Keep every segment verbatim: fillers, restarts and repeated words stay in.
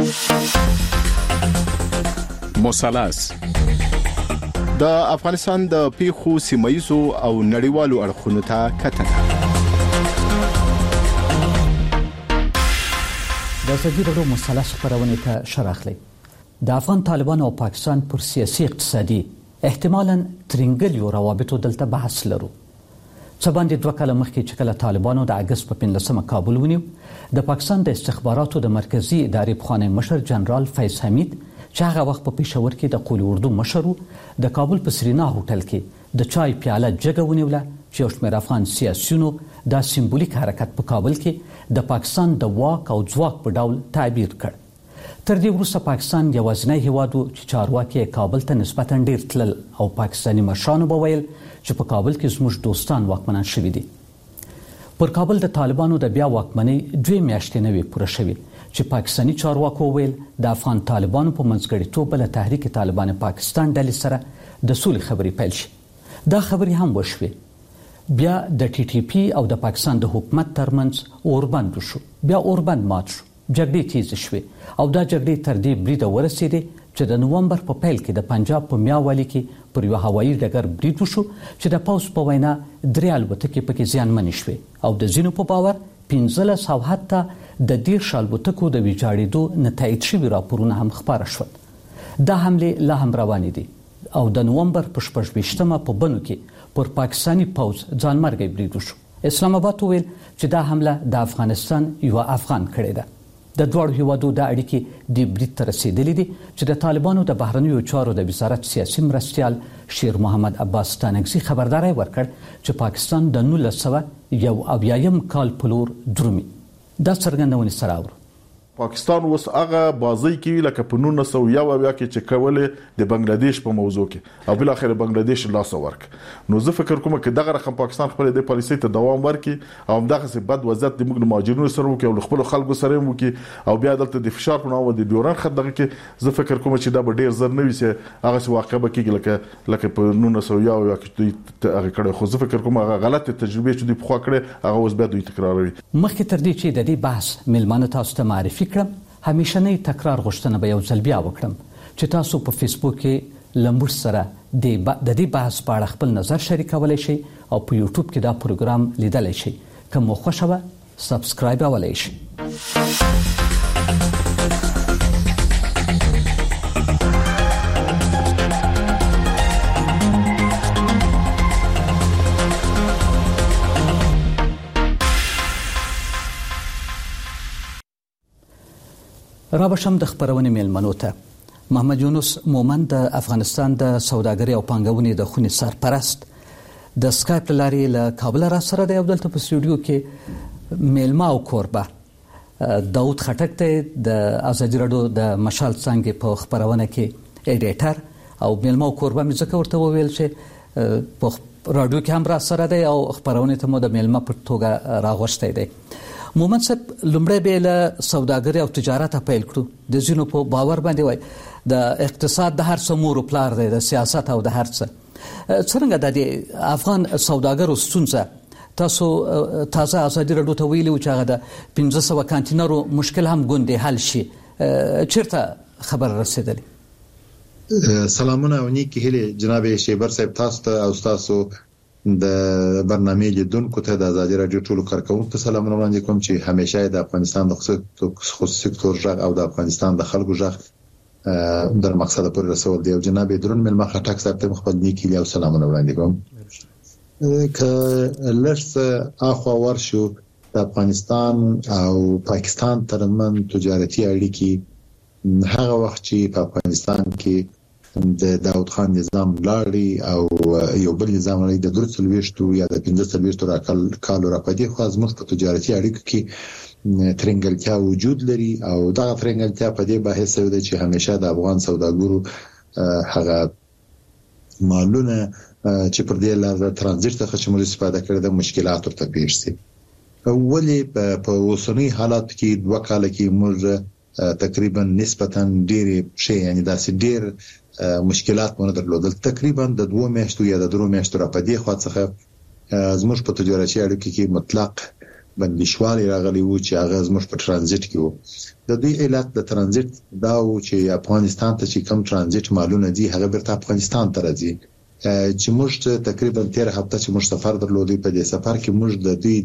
مثلث د افغانستان د پیښو سیمایي او نړیوالو اړخونو ته کتنه. د ازادي راډیو مثلث خبرونه ته شراخلي. د افغان طالبان او پاکستان پر سیاسي اقتصادي احتمالاً ترنګلیو روابطو دلته بحث لرو. څه باندې دوه کاله مخکې چې کله طالبانو د اګست په پنځلسمه کابل ونیو، د پاکستان د استخباراتو د مرکزی ادارې پخوانی مشر جنرال فیض حمید چې هغه وخت په پېښور کې د قول اردو مشر د کابل په سرینا هوټل کې د چای پیاله جګه ونیوله چې یو شمېر افغان سیاسیونو دا سمبولیک حرکت په کابل کې د پاکستان د واک او ځواک په ډول تعبیر کړ. تر دې وروسته پاکستان یوازینی هیواد و چې چارواکي کابل ته نسبتاً ډیر تلل او پاکستاني مشرانو به ویل چې په کابل کې زموږ دوستان واکمنان شوي دي. پر کابل د طالبانو د بیا واکمنۍ دوه میاشتې نه وې پوره شوې چې پاکستاني چارواکو ویل د افغان طالبانو په منځګړیتوب له تحریک طالبان پاکستان ډلې سره د سولې خبرې پیل شي. دا خبرې هم وشوې. بیا د ټي ټي پی او د پاکستان د حکومت ترمنځ اوربند شو. بیا اوربند مات شو. جګړې تیز شوې او دا جګړې تر دې بریده ورسېدې چې د نومبر په پیل کې د پنجاب په میاوالي کې پر یو هوایي ډګر برید وشو چې د پوځ په وینا درې الوتکې پکې زیانمنې شوې او د ځینو په باور پنځلس او حتی د دېرش الوتکو د ویجاړېدو نه تایید شوي راپورونه هم خپاره شول. دا حملې لا هم روانې دي او د نومبر په شپږ ویشتمه په بنو کې پر پاکستاني پوځ ځانمرګی برید وشو. اسلام آباد وویل چې دا حمله د افغانستان یو افغان کړې ده. د دوړو هیوادو د اړیکې د برید ته رسیدلې دي چې د طالبانو د بهرنیو چارو د وزارت سیاسي مرستیال شیر محمد عباس ستانکزي خبرداري ورکړ چې پاکستان د نولس سوه یو اویایم کال په لور درومي. دا څرګندونه سره اورو. پاکستان اوس هغه بازی کوي لکه په نولس سوه یو اویا کې چې کولې د بنگلاديش په موضوع کې او بل اخر بنگلاديش لاس ورک. نو زه فکر کوم چې دغه رقم پاکستان خپل د پالیسۍ ته دوام ورکړي او دغه څه بد وضعیت د موږ مهاجرینو سره وکړي او خپل خلکو سره وکړي او بیا دلته د فشار په نوم د ډیورن خط دغه کې زه فکر کوم چې دا به ډیر زر نه وي چې هغه څه واقع به کېږي لکه لکه په نولس سوه یو اویا کې هغه کړه. خو زه فکر کوم هغه غلطه تجربه چې دوی پخوا کړې هغه اوس بیا دوی تکراروي. مخکې تر دې چې د دې بحث ملمانه تاسو ته معرفي کړم، همیشنی تکرار غوښتنه به یو ځل بیا وکړم چې تاسو په فیسبوک کې لمبر سره د دې بحث په اړه خپل نظر شریکولی شئ او په یوټیوب کې دا پروګرام لیدلی شئ. که مو خوښه وه سبسکرایب اولی شئ. را بشم د خبرونې میلمنو ته. محمد یونس مومن د افغانستان د سوداګرۍ او پانګونې د خونې سرپرست د سکایپ له لارې له کابل را سره دی او دلته په سټوډیو کې میلمه او کوربه داود خټک دی د ازادي راډیو د مشال څانګې په خبرونه کې ایډیټر او میلمه او کوربه مې ځکه ورته وویل چې په راډیو کې هم را سره دی او خبرونه ته مو د میلمه په توګه راغوښتی دی. مومن صاحب لومړی به له سوداګرۍ او تجارت پیل کړو. د ځینو په باور باندې وای د اقتصاد د هر څه مور پلار دی، د سیاست او د هر څه. څنګه د افغان سوداګرو ستونزه تاسو تازه ازادي راډیو ته ویلي و چې هغه د پنځه سوه کانتینرو مشکل هم ګوندې حل شي، چیرته خبر رسېدلی؟ سلامونه او نیکی هیله جناب شیبر صاحب تاسو ته او تاسو د برنامه لیدونکو ته د ازادي راډیو ټولو کارکونکو ته سلامونه وړاندې کوم چې همیشه د افغانستان د خصوصي سکتور ژغ او د افغانستان د خلکو ژغ در مقصد پورې رسول دی. او جناب درون ملما خټک صاحب ته خپل نیکی او سلامونه وړاندې کوم. که لږ اخوا ورشو د افغانستان او پاکستان ترمن تجارتي اړیکې هغه وخت چې په افغانستان کې د داود خان نظام لاړی او یو بل نظام لري د درې سلويشتو یا د پنځه سلويشتو راکل کالو را پدې خو ازمخ په تجارتي اړیکو کې ترنګلتیا وجود لري او دا ترنګلتیا په دې بحث دی چې همیشه د افغان سوداګرو هغه مالونه چې پر دې لار ترانزیت څخه چې موږ استفاده کړو د مشکلات ورته پیښ شي. اولی په اوسنی حالات کې دوه کال کې موږ تقریبا نسبتا ډېر شي یعنی داسې ډېر مشکلات مونږ درلودل. تقریبا د دوه میاشتو یا د درو میاشتو را پدې خوا څخه زموږ په تجارتي اړیکو کې مطلق بندیشوالي راغلي وو چې هغه زموږ په ترانزیت کې وو. د دې علت د ترانزیت دا و چې افغانستان ته چې کم ترانزیت مالونه دي هغه بیرته افغانستان ته راځي، چې موږ تقریبا تیر هفته چې موږ سفر درلودی په دې سفر کې موږ د دوی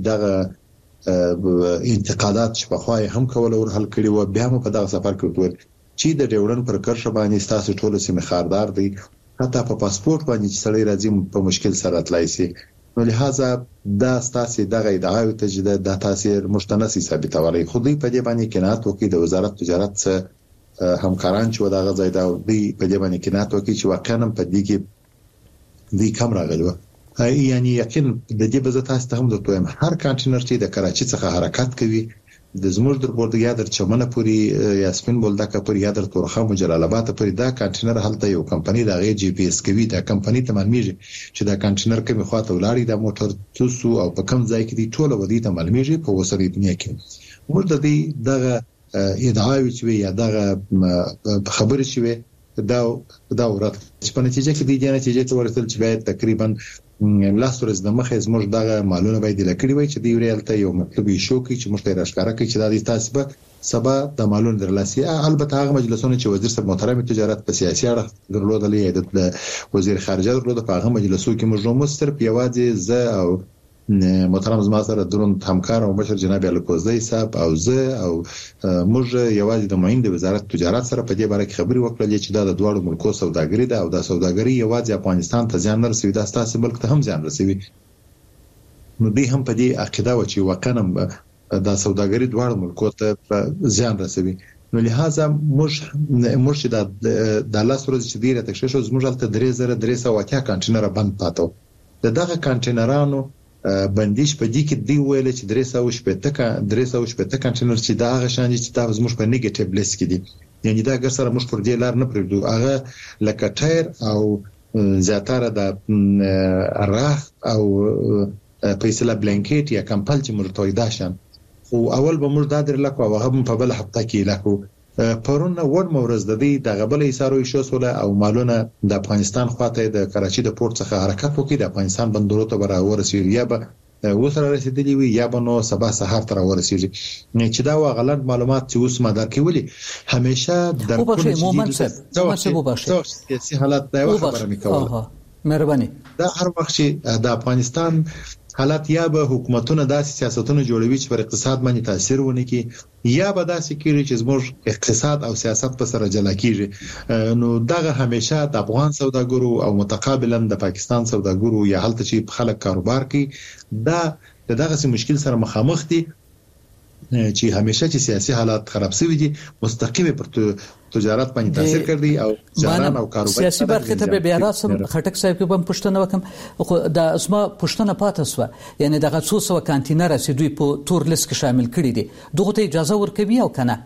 دغه انتقادات چې په خوای هم کول او حل کړي و، بیا هم په دغه سفر کې وټول چې د ډیورن پر کرښه باندې تاسو ټول سیمه خاردار دي، حتی په پاسپورت باندې چې سړی راځي په مشکل سره تلای شي. نو لہذا دا ستاسو دغه ادعاوی ته چې د تاثیر مشتنسی ثابتولای خو دوی په دې باندې کنات وکړي د وزارت تجارت څخه همکاران چې وداغه ځای دا دوی په دې باندې کنات وکړي چې واقعا په دې کې دی کم راغلی و. یعنی یقین د دې بزه تاسو ته هم د تویم هر کانټینر چې د کراچي څخه حرکت کوي د زموږ در بورډ یا در چمنه پوری یا سپین بولدکه پوری یا در تورخم جلال آباد پوری دا کانټینر هلته یو کمپنی د غي جی پی اس کوي، دا کمپنی ته معلومیږي چې دا کانټینر کومه خواته ولاړی د موټر توسو او په کم ځای کې دی ټول ودی ته معلومیږي په وسري دنیا کې. موږ د دې دغه ادعاوی چې یا دغه خبرې چې دا دا ورته چې په نتیجه کې د دې نتیجې ته ورسېدل چې باید تقریبا لاس ورځ د مخه زموږ دغه مالونه باید لکړي وي چې دی ریالته یو مطلب شو کې چې مشته راښکاره کوي چې دا د تاسو به سبا د مالونو درلاسي. البته هغه مجلسونه چې وزیر صاحب محترم تجارت په سیاسي اړه درلودلې د وزیر خارجه درلوده په هغه مجلسو کې موږ مستر پیوازي ز او محترم زما سره درون همکار او بشر جناب الکوزی صاحب او زه او موږ یوازې د معین د وزارت تجارت سره په دې باره کې خبري وکړلې چې دا د دوړو ملکو سوداګري ده او دا سوداګري یوازې افغانستان ته ځان نه رسوي، دا ستاسو ملک ته هم ځان رسوي. نو دوی هم په دې عقیده و چې واقعا دا سوداګري دوړو ملکو ته ځان رسوي. نو لہذا موږ موږ د د لاس ورځ چې ډیره تکشف شو زموږ هلته درې زره درې سوه اتیا کانټینر بند پاتو. د دغه کانټینرانو بندیش په دې کې دی ویل چې درې سوه شپږ درې سوه شپږ کانټینر چې دا هغه شان چې تاسو زموږ په نیگیټیو لیست کې دي، یعنی دا ګر سره موږ پر دې لار نه پرېږدو. هغه لکه ټایر او زیاتره د راخ او فیصله بلانکیټ یا کمپل چې مرتوی داشن، خو اول به موږ دا در لکو هغه په بل هفته کې لکو پرون ور مورز د دې د غبل ایثارو شوسوله او مالونه د افغانستان خواته د کراچي د پورت څخه حرکت وکړي د افغانستان بندرونو ته برابر ورسېږي یا به وسره رسیدلی وي یا به نو سبا سهار تر ورسېږي. چې دا غلط معلومات چې اوس ما درکولي همیشه د کوم مومنت څه سیاسي حالت دا خبره میکوله. مهرباني دا هر وخت چې د افغانستان حالات یا به حکومتونه داسې سیاستونه جوړوي چې پر اقتصاد باندې تاثیر ونه کوي یا به داسې کیږي چې زموږ اقتصاد او سیاست په سره جلا کیږي. نو دغه همیشه د افغان سوداګرو او متقابلا د پاکستان سوداګرو یا حالت چې خلک کاروبار کوي دا دغه مشکل سره مخامخ دي چې همیشه چې سیاسي حالات خراب شوي دي مستقیم پر تجارت باندې تاثیر کوي او ځانان او کاروبار سیاسي برخه ته به راسم خټک صاحب کې هم پښتنه وکم خو د اسما پښتنه پاتې سو، یعنی دغه څو سو کانټینر چې دوی په تور لیست کې شامل کړي دي دغه ته اجازه ورکوي او کنه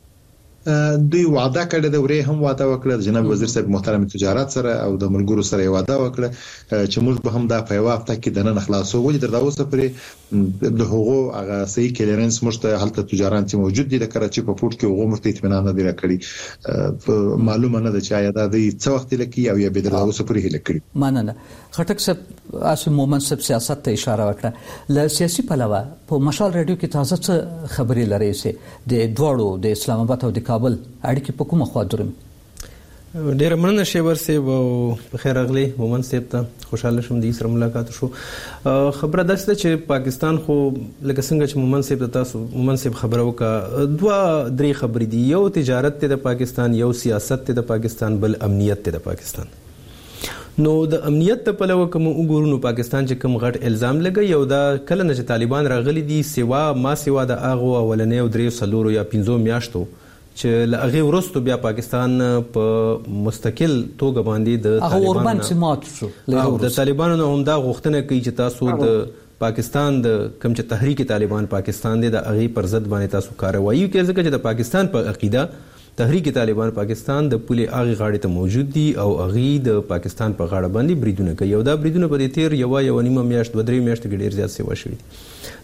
دوی وعده کړې د ورې هم وعده وکړه جناب وزیر صاحب محترم تجارت سره او د ملګرو سره وعده وکړه چې موږ به هم دا په وخت کې د نن خلاصو ولې در داوسه پرې د هغو هغه صحیح کلیرنس مشته حالت تجارت موجود دي د کراچي په پورت کې هغه مرته اطمینان نه دی راکړي. معلومه نه ده چې آیا دا د څو وخت لکې او یا به در داوسه پرې لکړي. ماننه خټک صاحب اسو مومن صاحب سیاست ته اشاره وکړه ل سیاسي پلوه په مشال رادیو کې تازه څه خبري لري چې د دوړو د اسلام آباد او د کابل اړیکې په کومه خوا درم؟ ډیر مننه شیبر صاحب او بخیر اغلی مومن صاحب ته خوشاله شوم د سره ملاقات شو. خبره ده چې پاکستان خو لکه څنګه چې مومن صاحب تاسو مومن صاحب خبره وکړه دوه درې خبرې دي، یو تجارت ته د پاکستان، یو سیاست ته د پاکستان، بل امنیت ته د پاکستان. نو د امنیت په لور کوم وګورو پاکستان چې کوم غټ الزام لګي یو دا کله نه چې طالبان راغلي دي سیوا ما سیوا د اغه اولنې او درې سلورو یا پنځو میاشتو چې لغه ورستو بیا پاکستان په مستقل توګه باندې د طالبان هغه اوربان سمات شو او د طالبانو هم دا غوښتنه کوي چې تاسو د پاکستان د کوم چې تحریک طالبان پاکستان د اغه پر ضد باندې تاسو کاروایی کوي ځکه چې د پاکستان په عقیده تحریک طالبان پاکستان د پولې اغه غاړې ته موجود دي او اغه د پاکستان په غاړه باندې بریدونه کوي او دا بریدونه په دې تیر یو یو نیمه میاشت و درې میاشتې کې ډیر زیات سیوا شوي.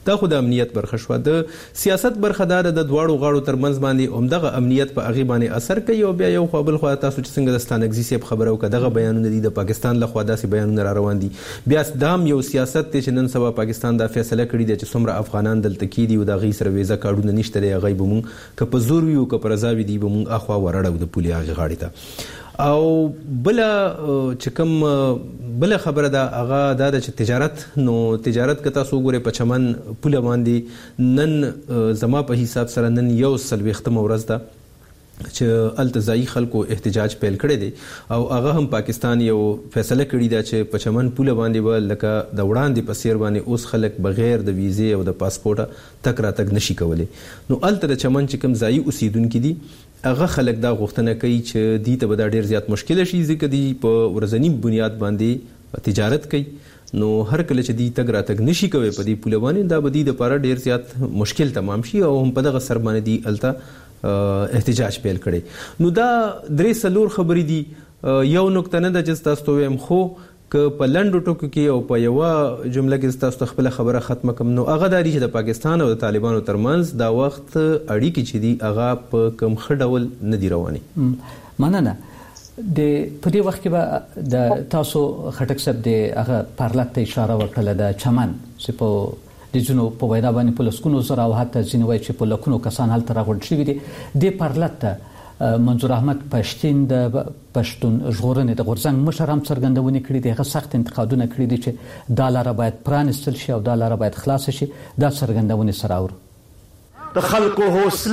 دا خو د امنیت برخه شو. د سیاست برخه دا د دواړو غاړو ترمنځ باندې همدغه امنیت په هغه باندې اثر کوي او بیا یو خو بل خو تاسو چې څنګه د ستانګزي سیب خبره او کداغه بیانونه دي د پاکستان له خوا داسې بیانونه را روان دي. بیا دام یو سیاست ته چې نن سبا پاکستان دا فیصله کړی دی چې څومره افغانان دلته کې دي او د غي سره ویزه کارډونه نشته دی غي بمون که په زور یو که پر رضاوي دی بمون اخوا ورړو د پولي هغه غاړي ته. او بل چې کوم بل خبره دا هغه دا چې تجارت نو تجارت که تاسو ګوره په چمن پوله باندې نن زما په حساب سره نن یو سلويختم ورځ ده چې التزائی خلکو احتجاج پیل کړی دی او هغه هم پاکستان یو فیصله کړی دا چې په چمن پوله باندې به لکه د وړاندې په سیر باندې اوس خلک بغیر د ویزې او د پاسپورټه تک راتګ نشي کولی. نو الته د چمن چې کوم ځایي اوسیدونکي دي هغه خلک دا غوښتنه کوي چې دوی ته به دا ډېر زیات مشکل شي ځکه دوی په ورځني بنیاد باندې تجارت کوي. نو هر کله چې دوی تګ راتګ نشي کوي په دې پوله باندې دا به دوی دپاره ډېر زیات مشکل تمام شي او هم په دغه سر باندې دوی الته احتجاج پیل کړي. نو دا درې څلور خبرې دي. یو نقطه نه ده چې تاسو ته وایم خو که په لنډو ټکو کې او په یوه جمله کې تاسو ته خپله خبره ختمه کړم نو هغه دا دي چې د پاکستان او د طالبانو ترمنځ دا وخت اړیکې چې دي هغه په کوم ښه ډول نه دي روانې. مننه. د په دې وخت کې به د تاسو خټک صاحب د هغه پارلط ته اشاره وکړه د چمن چې په د جنو په وینا باندې په لسکونو زره او حتی ځینې وایي چې په لکونو کسان هلته راغونډ شوي دي. دې پارلط ته منظور احمد پښتين د پښتون ژغورنې د غورځنګ مشر هم څرګندونې کړې دي. هغه سخت انتقادونه کړي دي چې دا لاره باید پرانستل شي او دا لاره باید خلاص شي. دا څرګندونې سره اورو د خلکو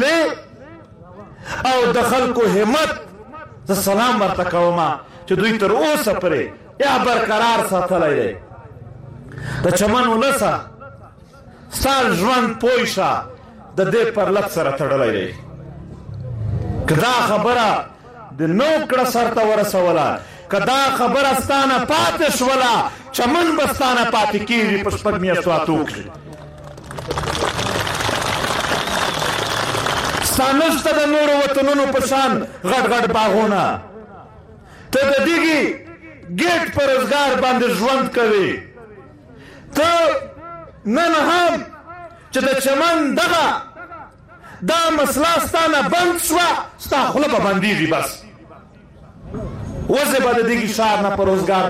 حوصله او د خلکو همت زه سلام ورته کوم چې دوی تر اوسه پرې یا برقرار ساتلی دی. د چمن ولسه سال ژوند پوه شه د دې پرلط سره تړلی دی. که دا خبره د نو کړه سرته ورسوله که دا خبره ستانه پاتې شوله چمن به ستانه پاتې کېږي په شپږ میاشتو اتو کښې. ستا نشته د نورو وطنونو په شان غټ غټ باغونه. ته د دغې ګیټ په روزګار باندې ژوند کوي. ته نن هم چې د چمن دغه دا مسله ستانه بند شوه ستا خوله به بندېږي بس وزې به د دغې ښار نه په روزګار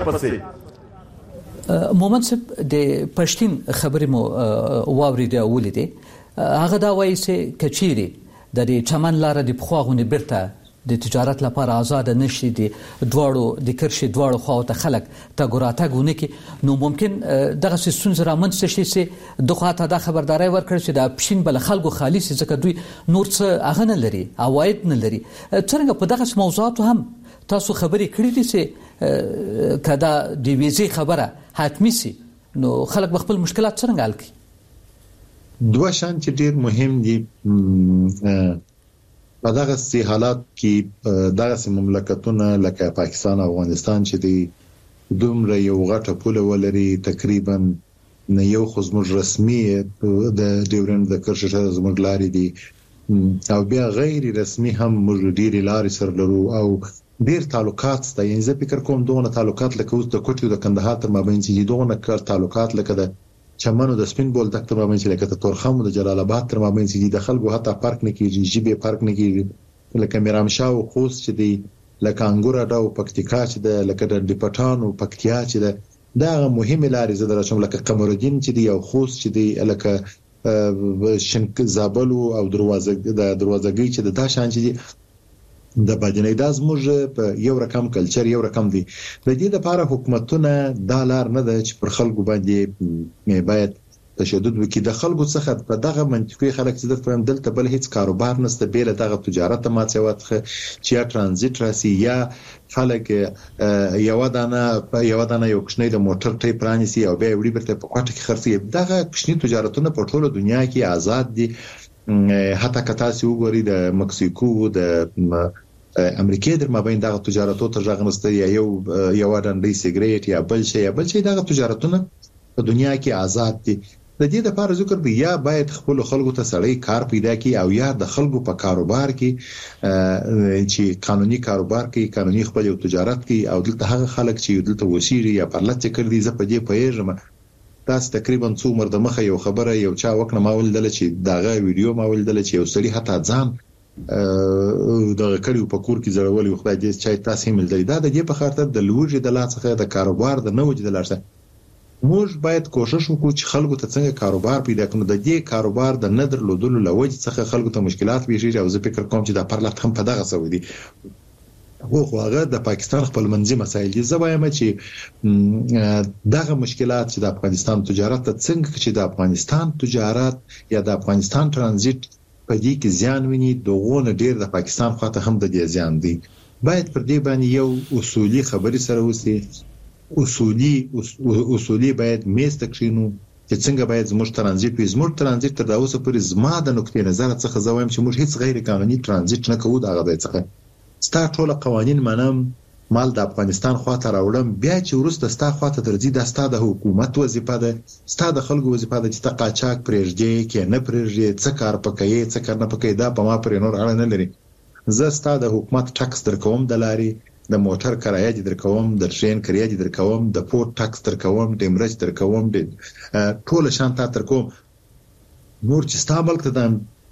پسې. مومند صاحب د پښتین خبرې مو واورېدې او ولیدې. هغه دا وایي چې که چیرې د دې چمن لاره د پخوا غوندې بیرته د تجارت لپاره آزاد نشي د دواړو د کرښې دواړو خواو ته خلک تګ راتګ ونه کړي نو ممکن دغه ستونزې رامنځته شي چې دغه ته دا خبرداری ورکړي چې د پښین بل خلکو خالي سي ځکه دوی نور څه هغه نه لري عواید نه لري. څنګه په دغه موضوعاتو هم تاسو خبرې کړې دي چې کدا د ویزې خبره حتمی سي نو خلک به خپل مشکلات څنګه حل کړي؟ دوه شان چې ډېر مهم دي په دغه سي حالات کې دغه سي مملکتونه لکه پاکستان او افغانستان چې دی دومره یو غټه پوله ولري تقریبا نه یو خو زموږ رسمي د ډیورند د کرښې زموږ لارې دي او بیا غیر رسمي هم موږ ډېرې لارې سره لرو او ډېر تعلقات شته. یعنې زه فکر کوم دغه تعلقات لکه اوس د کوټې او د کندهار تر مابین چې دغه تعلقات لکه د چمن او د سپین بولدک تر مابین چې لکه د تورخم او د جلال آباد تر مابین چې د خلکو حتی فرق نه کیږي ژبې فرق نه کیږي لکه میرامشاه او خوست چې دی لکه انګور اډه او پکتیکا چې د لکه د پټان او پکتیا چې د دا مهمه لارې زده راچوم لکه قمرالدین چې دی او خوست چې دی لکه شنک زابل او دروازه د دروازګي چې د دا شان چې دی د باجنې د زموږ په یو رقم کلچر یو رقم دی. د دې لپاره حکومتونه دا لار نه ده چې پر خلکو باندې باید تشدد وکړي. د خلکو څخه په دغه منطقي خلک چې د دلته بل هیڅ کاروبار نشته بیل دغه تجارت ما څه وخت چې یا ترانزیت راسي یا خلک یو دانه یو دانه یو کښنی د موټر ټای پرانیسي او بیا وړي برته په کوټه کې خرڅي. دغه کښنی تجارتونه په ټوله دنیا کې آزاد دي. حتی کتا سی وګوري د مکسیکو د امریکای در مابین دغه تجارتو ته ځغنسته یا یو یو ډنډي سیګریټ یا بل شي یا بل شي دغه تجارتونه په دنیا کې آزاد دي. د دې لپاره ذکر دی یا باید خپل خلکو ته سړی کار پیدا کړي او یا د خلکو په کاروبار کې چې قانوني کاروبار کې قانوني خپل تجارت کې او دلته هغه خلک چې دلته وسیری یا پرلط کړی زه په دې پیژم تاسو تقریبا څو عمر د مخه یو خبره یو چا وکنه ما ولدل چې داغه ویډیو ما ولدل چې یو سړي حتی ځان دغه کړیو په کور کې زړولې خدای دې چې تاسو هم ملدل دا د دې په خاطر د لوجي د لاڅخه د کاروبار د نوج د لارسه موږ باید کوشش وکړو چې خلکو ته څنګه کاروبار پیدا کړو د دې کاروبار د ندر لودلو لوج څخه خلکو ته مشکلات پیښیږي او زه فکر کوم چې دا پرلط هم په دغه سعودي هو هغه د پاکستان خپل منځي مسایل دي زه وایم چې دغه مشکلات چې د افغانستان تجارت ته څنګه چې د افغانستان تجارت یا د افغانستان ترانزیت په دې کې زیان ویني دغه ډیر د پاکستان خواته هم د دې زیان دي باید پر دې باندې یو اصولي خبري سره وسی اصولي اصولي باید میز تکشینو چې څنګه باید زموږ ترانزیت وي زموږ ترانزیت تر اوسه پورې زما د نقطې نظر څخه زه وایم چې موږ هیڅ غیر قانوني ترانزیت نه کوو دغه ځای څخه ستا ټول قوانين منم مال د افغانستان خواته راوړم بیا چې ورسته ستا خواته درځي د ستا د حکومت وظیفه ده ستا د خلکو وظیفه ده چې تا قاچاق پرېږدي کې نه پرېږدي څه کار پکې څه کار نه پکې دا په ما پرې نور اړه نه لري زه ستا د حکومت ټاکس درکوم د لاري د موټر کرایه دې درکوم د ټرین کرایه دې درکوم د پورت ټاکس درکوم د مرچ درکوم د ټول شان تا درکوم نور چې ستا ملک ته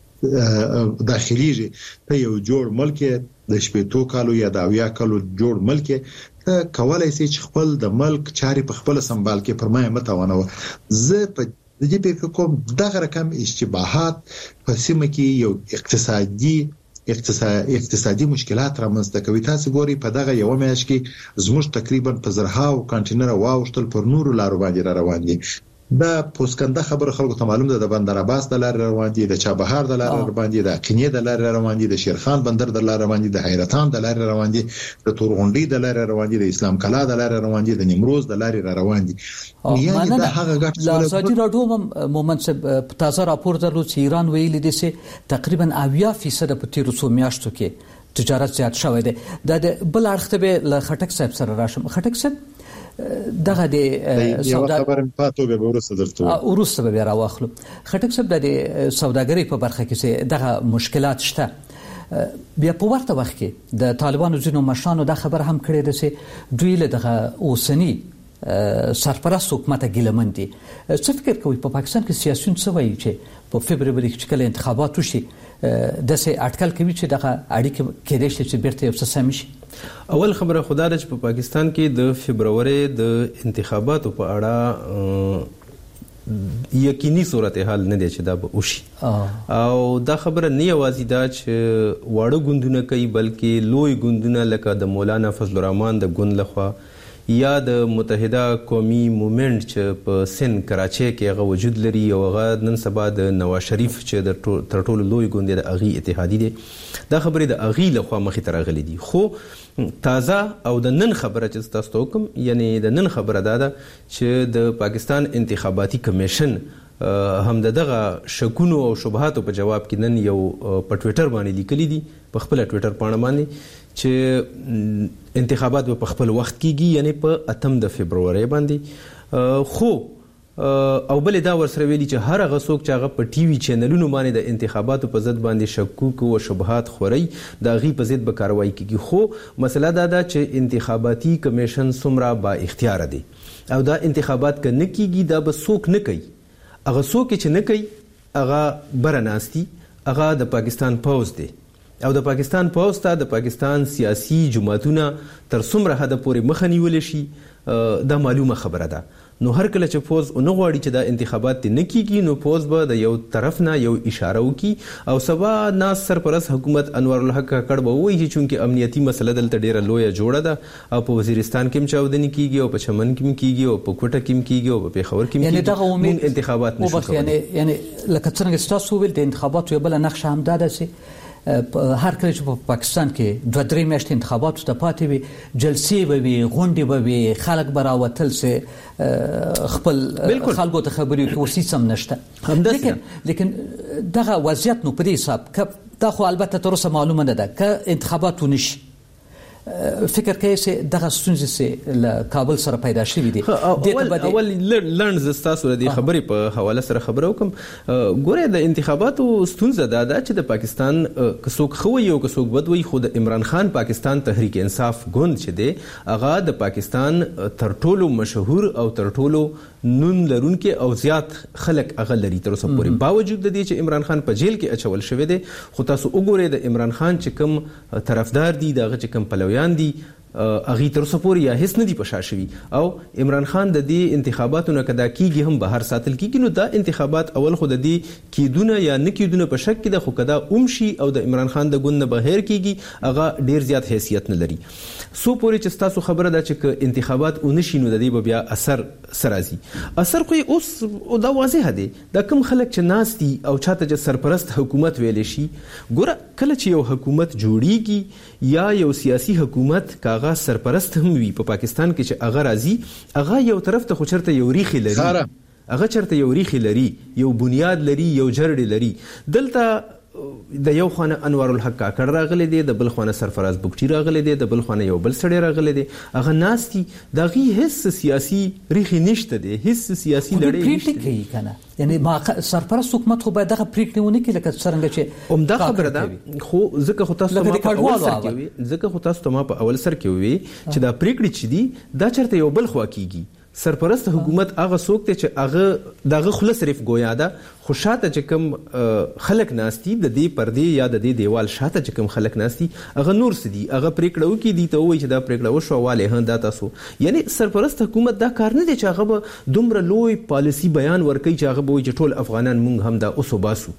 داخليږي ته یو جوړ ملک د شپېتو کالو یا د اویا کالو جوړ ملک ته کولای شي چې خپل د ملک چاري په خپل سمبال کې پرمایه متونه زه په دې په کوم دغه رقم اشتباهات په سیمه کې یو اقتصادي اقتصادي اقتصادي مشکلات رامنځته کوي تاسو ګوري په دغه یو میاشت کې زموږ تقریبا په زرهاو کانټینر واوښتل پر نورو لارو باندې روان دي دا پوسکنده خبره خلکو ته معلوم ده د بندر عباس د لارې روان دي د چابهار د لارې روان دي د قینې د لارې روان دي د شیرخان بندر د لارې روان دي د حیرتان د لارې روان دي د تورغونډي د لارې روان دي د اسلام کلا د لارې روان دي د نیمروز د لارې روان دي یعنی دا هغه ګټه لاساتي راډیو مومنت په تازه راپور درلود چې ایران ویلي دي چې تقریبا اویا فیصد په تیر څو میاشتو کې تجارت زیات شوی دی د بل اړخ ته به ل خټک صاحب سره راشم خټک صاحب دغه د سودا خبره پاتو به ورسره درته ورسره به راوخلو خټک صاحب د سوداګرۍ په برخه کې دغه مشکلات شته بیا په ورته وخت کې د طالبانو ځینو مشرانو دا خبر هم کړی دی چې دوی له دغه اوسنی سرپرست حکومت ګیلمن دي څه فکر کوي په پاکستان کې سیاسيون څه وایي چې په فبرवरी کې کله انتخابات وشي د سه اټکل کوي چې دغه اړیکه کېدای شي چې بیرته یو څه سم شي اول خبره خدا ده چې په پاکستان کې د فبرवरी د انتخاباتو په اړه یقیني صورتحال نه دی چې دا به وشي او دا خبره نه یوازې دا چې واړه ګوندونه کوي بلکې لوی ګوندونه لکه د مولانا فضل الرحمن د ګوند لخوا یا د متحده قومي موومېنټ چې په سن کراچۍ کې هغه وجود لري او هغه نن سبا د نواز شریف چې د تر ټولو لوی ګوند د اغي اتحادی دی دا خبره د اغي لخوا مخې ته راغلي دي خو تازه او د نن خبره چې تاسو ته کوم یعنی د نن خبره دا ده چې د پاکستان انتخاباتي کمیشن هم دغه شکونو او شبهاتو په جواب کې نن یو په ټوئیټر باندې لیکلي دي په خپل ټوئیټر باندې باندې چې انتخابات په خپل وخت کېږي یعنی په اتم د فبرवरी باندې خو او بل دا ورسره ویلي چې هر هغه څوک چې هغه په ټي وي چینلونو باندې د انتخاباتو په ضد باندې شکوک او شبهات خوري د غي په ضد به کاروایی کیږي خو مسله دا ده چې انتخاباتي کمیشن څومره با اختیار دي او دا انتخابات کنه کیږي دا به څوک نه کوي هغه څوک چې نه کوي هغه برناستي هغه د پاکستان پوز دی او د پاکستان پوز ته د پاکستان سیاسي جماعتونه تر څومره حد پورې مخه نیول شي دا معلومه خبره ده نو هر کله چې پوز نه غواړي چې دا انتخابات نه کیږي نو پوز به د یو طرف نه یو اشاره وکي او سبا ناس سرپرست حکومت انور الحق کړه به وایي چې چونکه امنیتي مسله دلته ډیره لویه جوړه ده او په وزیرستان کې چاودنی کیږي او په چمن کې کیږي او په کوټه کې کیږي او په پیښور کې یعنی دغه امید انتخابات نشو یعنی یعنی لکه څنګه تاسو ویل د انتخاباتو یو بل نقشه هم ده چې هر کله چې په پاکستان کې دوه درې میاشتې انتخاباتو ته پاتې وي جلسې به وي غونډې به وي خلک به راوتل سي خپل خلکو ته خبرې کوي سم نشته لیکن لیکن دغه وضعیت نو په دې حساب دا خو البته تر اوسه معلومه نه ده که انتخابات ونشي فکر کوي چې دغه ستونزې سه له کابل سره پیدا شوې دي. اول اول لړن زستاسو د خبرې په حواله سره خبرو کوم. ګوره د انتخاباتو ستونزه دا ده چې د پاکستان کڅوک خو یو کڅوک بدوي خود عمران خان پاکستان تحریک انصاف ګوند چې دی هغه د پاکستان تر ټولو مشهور او تر ټولو نون لرونکي او زیات خلک هغه لري تر اوسه پورې، باوجود د دې چې عمران خان په جیل کې اچول شوی دی. خو تاسو وګورئ د عمران خان چې کوم طرفدار دي دغه چې کوم پلویان دي اغي تر اوسه پورې یا هیڅ نه دي پشا شوي، او عمران خان د دې انتخاباتو نه کدا کیږي هم بهر ساتل کیږي. نو دا انتخابات اول خو د دې کیدونه یا نه کیدونه په شک کې د خو کدا اومشي او د عمران خان د ګوند بهر کیږي هغه ډیر زیات حیثیت نه لري. سو پورې چې تاسو خبره ده چې انتخابات اونشي نو د دې بیا اثر سرازي اثر خو اوس دا واضح دی. دا کوم خلک چې ناس دي او چاته چې سرپرست حکومت ویل شي، ګوره کله چې یو حکومت جوړیږي یا یو سیاسي حکومت کا هغه سرپرست هم وي په پاکستان کې چې هغه راځي هغه یو طرف ته خو چرته یو ریخي لري، هغه چرته یو ریخي لري، یو بنیاد لري، یو جرړې لري. دلته د یو خانه انوار الحق کاکړ راغلی دی، د بل خانه سرفراز بوکټي راغلی دی، د بل خانه یو بل سړی راغلی دی. هغه ناستي دغه هیڅ سیاسي ریخي نشته دی، هیڅ سیاسي لړۍ نشته دی کنه. یعنی ما سرپرست حکومت خو باید دغه پریکړه ونه کړي لکه څنګه چې عمده خبره ده. خو ځکه خو تاسو ته په اول سر کې وي ځکه خو تاسو ته ما په اول سر کې وي چې دا پریکړه چي دي دا چرته یو بل خوا کیږي. سرپرست حکومت هغه څوک ته چې هغه دغه خله صرف گویا ده، خو شاته چې کوم خلک ناشتي د دې پردې یا د دې دیوال شاته چې کوم خلک ناشتي هغه نور سدي هغه پریکړه وکي دي ته وایي چې دا پریکړه وشو واله هندا تاسو. یعنی سرپرست حکومت دا کار نه دی چې هغه دومره لوی پالیسی بیان ورکړي چې هغه وایي چې ټول افغانان مونږ هم دا اوسو باسو.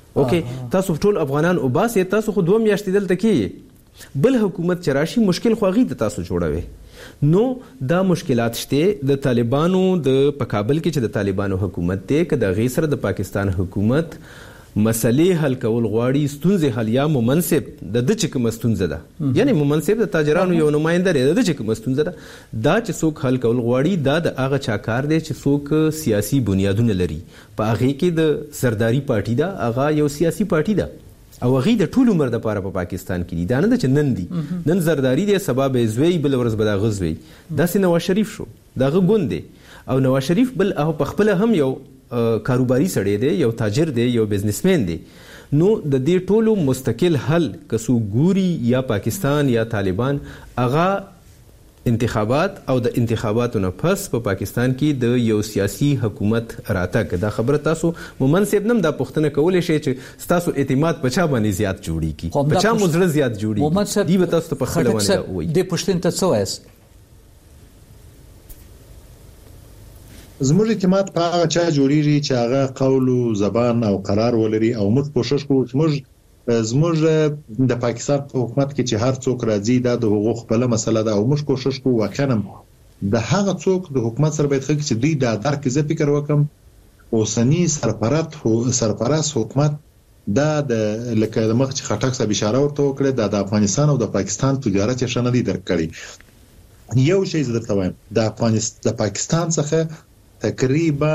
اوکې تاسو ټول افغانان او باسه تاسو خو دوه میاشتې دلته کې بل حکومت چراشي مشکل خوغي د تاسو جوړوي. نو دا مشکلات شته د طالبانو د په کابل کې چې د طالبانو حکومت دی که د غیر سره د پاکستان حکومت مسلې حل کول غواړي ستونزې حل یا ممنصب د د چې کوم ستونزه ده، یعنی ممنصب د تاجرانو یو نماینده دی د چې کوم ستونزه ده دا چې څوک حل کول غواړي دا د هغه چا کار دی چې څوک سیاسي بنیادونه لري. په هغه کې د سرداری پارټي ده، هغه یو سیاسي پارټي ده او هغه د ټول عمر د پاره په پاکستان کې دي. دا نه چې نن دي نن زرداری دی سبب زوی بل ورځ به دا غزوي. دا سي نواز شریف شو دغه ګوند دی او نواز شریف بل هغه په خپل هم یو کاروباري سړی دی، یو تاجر دی، یو بزنسمن دی. نو د دې ټولو مستقل حل کسو ګوري یا پاکستان یا طالبان هغه انتخابات او د انتخاباتو نه پس په پا پاکستان کې د یو سیاسي حکومت راتګ. دا خبره تاسو ممنصب نم دا پښتنه کولای شي چې تاسو اعتماد په چا باندې زیات جوړیږي، په چا مزړه زیات جوړیږي. دی به تاسو په خپل باندې وایي د پښتون ته څه وایي. زموږ اعتماد په هغه چا جوړیږي چې هغه قول او زبان او قرار ولري او موږ کوشش کوو چې موږ زموږ د پاکستان په حکومت کې چې هر څوک راځي دا د حقوق بل مسله ده او موږ کوشش کوو واقعا د هغه څوک د حکومت سره باید خلک چې دوی دا درک زه فکر وکم اوسنی سرپرست سرپرست حکومت دا د لکه د مخ چې خټک صاحب اشاره ورته وکړه د افغانستان او د پاکستان تجارت یې شنه دي درک کړي. یو شی زه درته وایم د افغانستان د پاکستان څخه تقریبا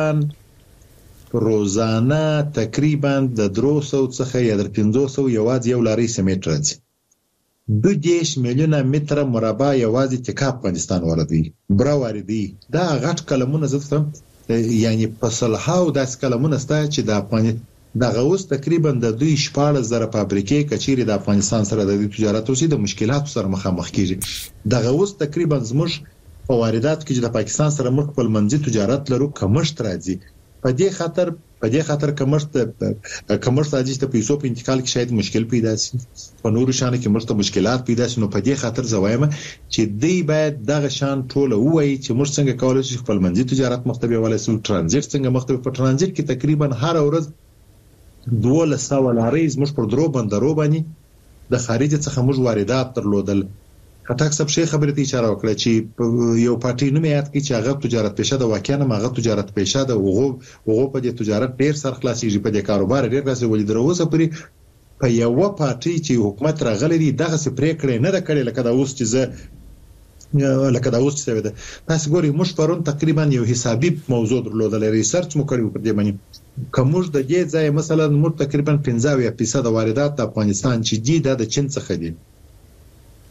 روزانه تقریبا د درې سوه څخه یا د پنځه سوه یوازې یو لاري سیمټ راځي. دوه دیش میلیونه متر مربع یوازې تکا افغانستان واردوي برا واردوي. دا غټ کلمونه زته یعنی په صلحاو داس کلمونه ستا چې د افغانستان د غوس تقریبا د دوی شپږ زره فابریکې کچيري د افغانستان سره د تجارت اوسې د مشکلاتو سره مخامخ کیږي. د غوس تقریبا زموږ په واردات کې د پاکستان سره مخ په منځي تجارت لرو کمشت راځي. په دې خاطر په دې خاطر کمرست کمرست راځي چې په پیسو په انتقال کې شاید مشکل پیدا شي، په نورو شانو کې مرسته مشکلات پیدا شي. نو په دې خاطر زوایم چې دی باید دغه شان ټوله وایي چې موږ څنګه کولای شو خپل منځي تجارت مختبي ولای سو ترانزیت څنګه مختبي. په ترانزیت کې تقریبا هر ورځ دوه سوه لارې موږ پر درو بندرو باندې د خارج څخه موږ واردات درلودل. خټک صاحب شي خبرې ته اشاره وکړه چې یو پارټي نوم یاد کی چې هغه تجارت پېښه د واقعا هغه تجارت پېښه د وغو وغو په دې تجارت ډیر سر خلاصيږي، په دې کاروبار ډیر راځي ولې دروازه پرې په یو پارټي چې حکومت راغلي دي دغه څه پریکړه نه ده کړې لکه دا اوس چې زه لکه دا اوس چې ده. تاسو ګورئ موږ پرون تقریبا یو حسابي موضوع درلودل، ریسرچ مو کړی په دې باندې کومج د دې ځای مثلا موږ تقریبا پنځه فیصد واردات د افغانستان چې دي د چین څخه دي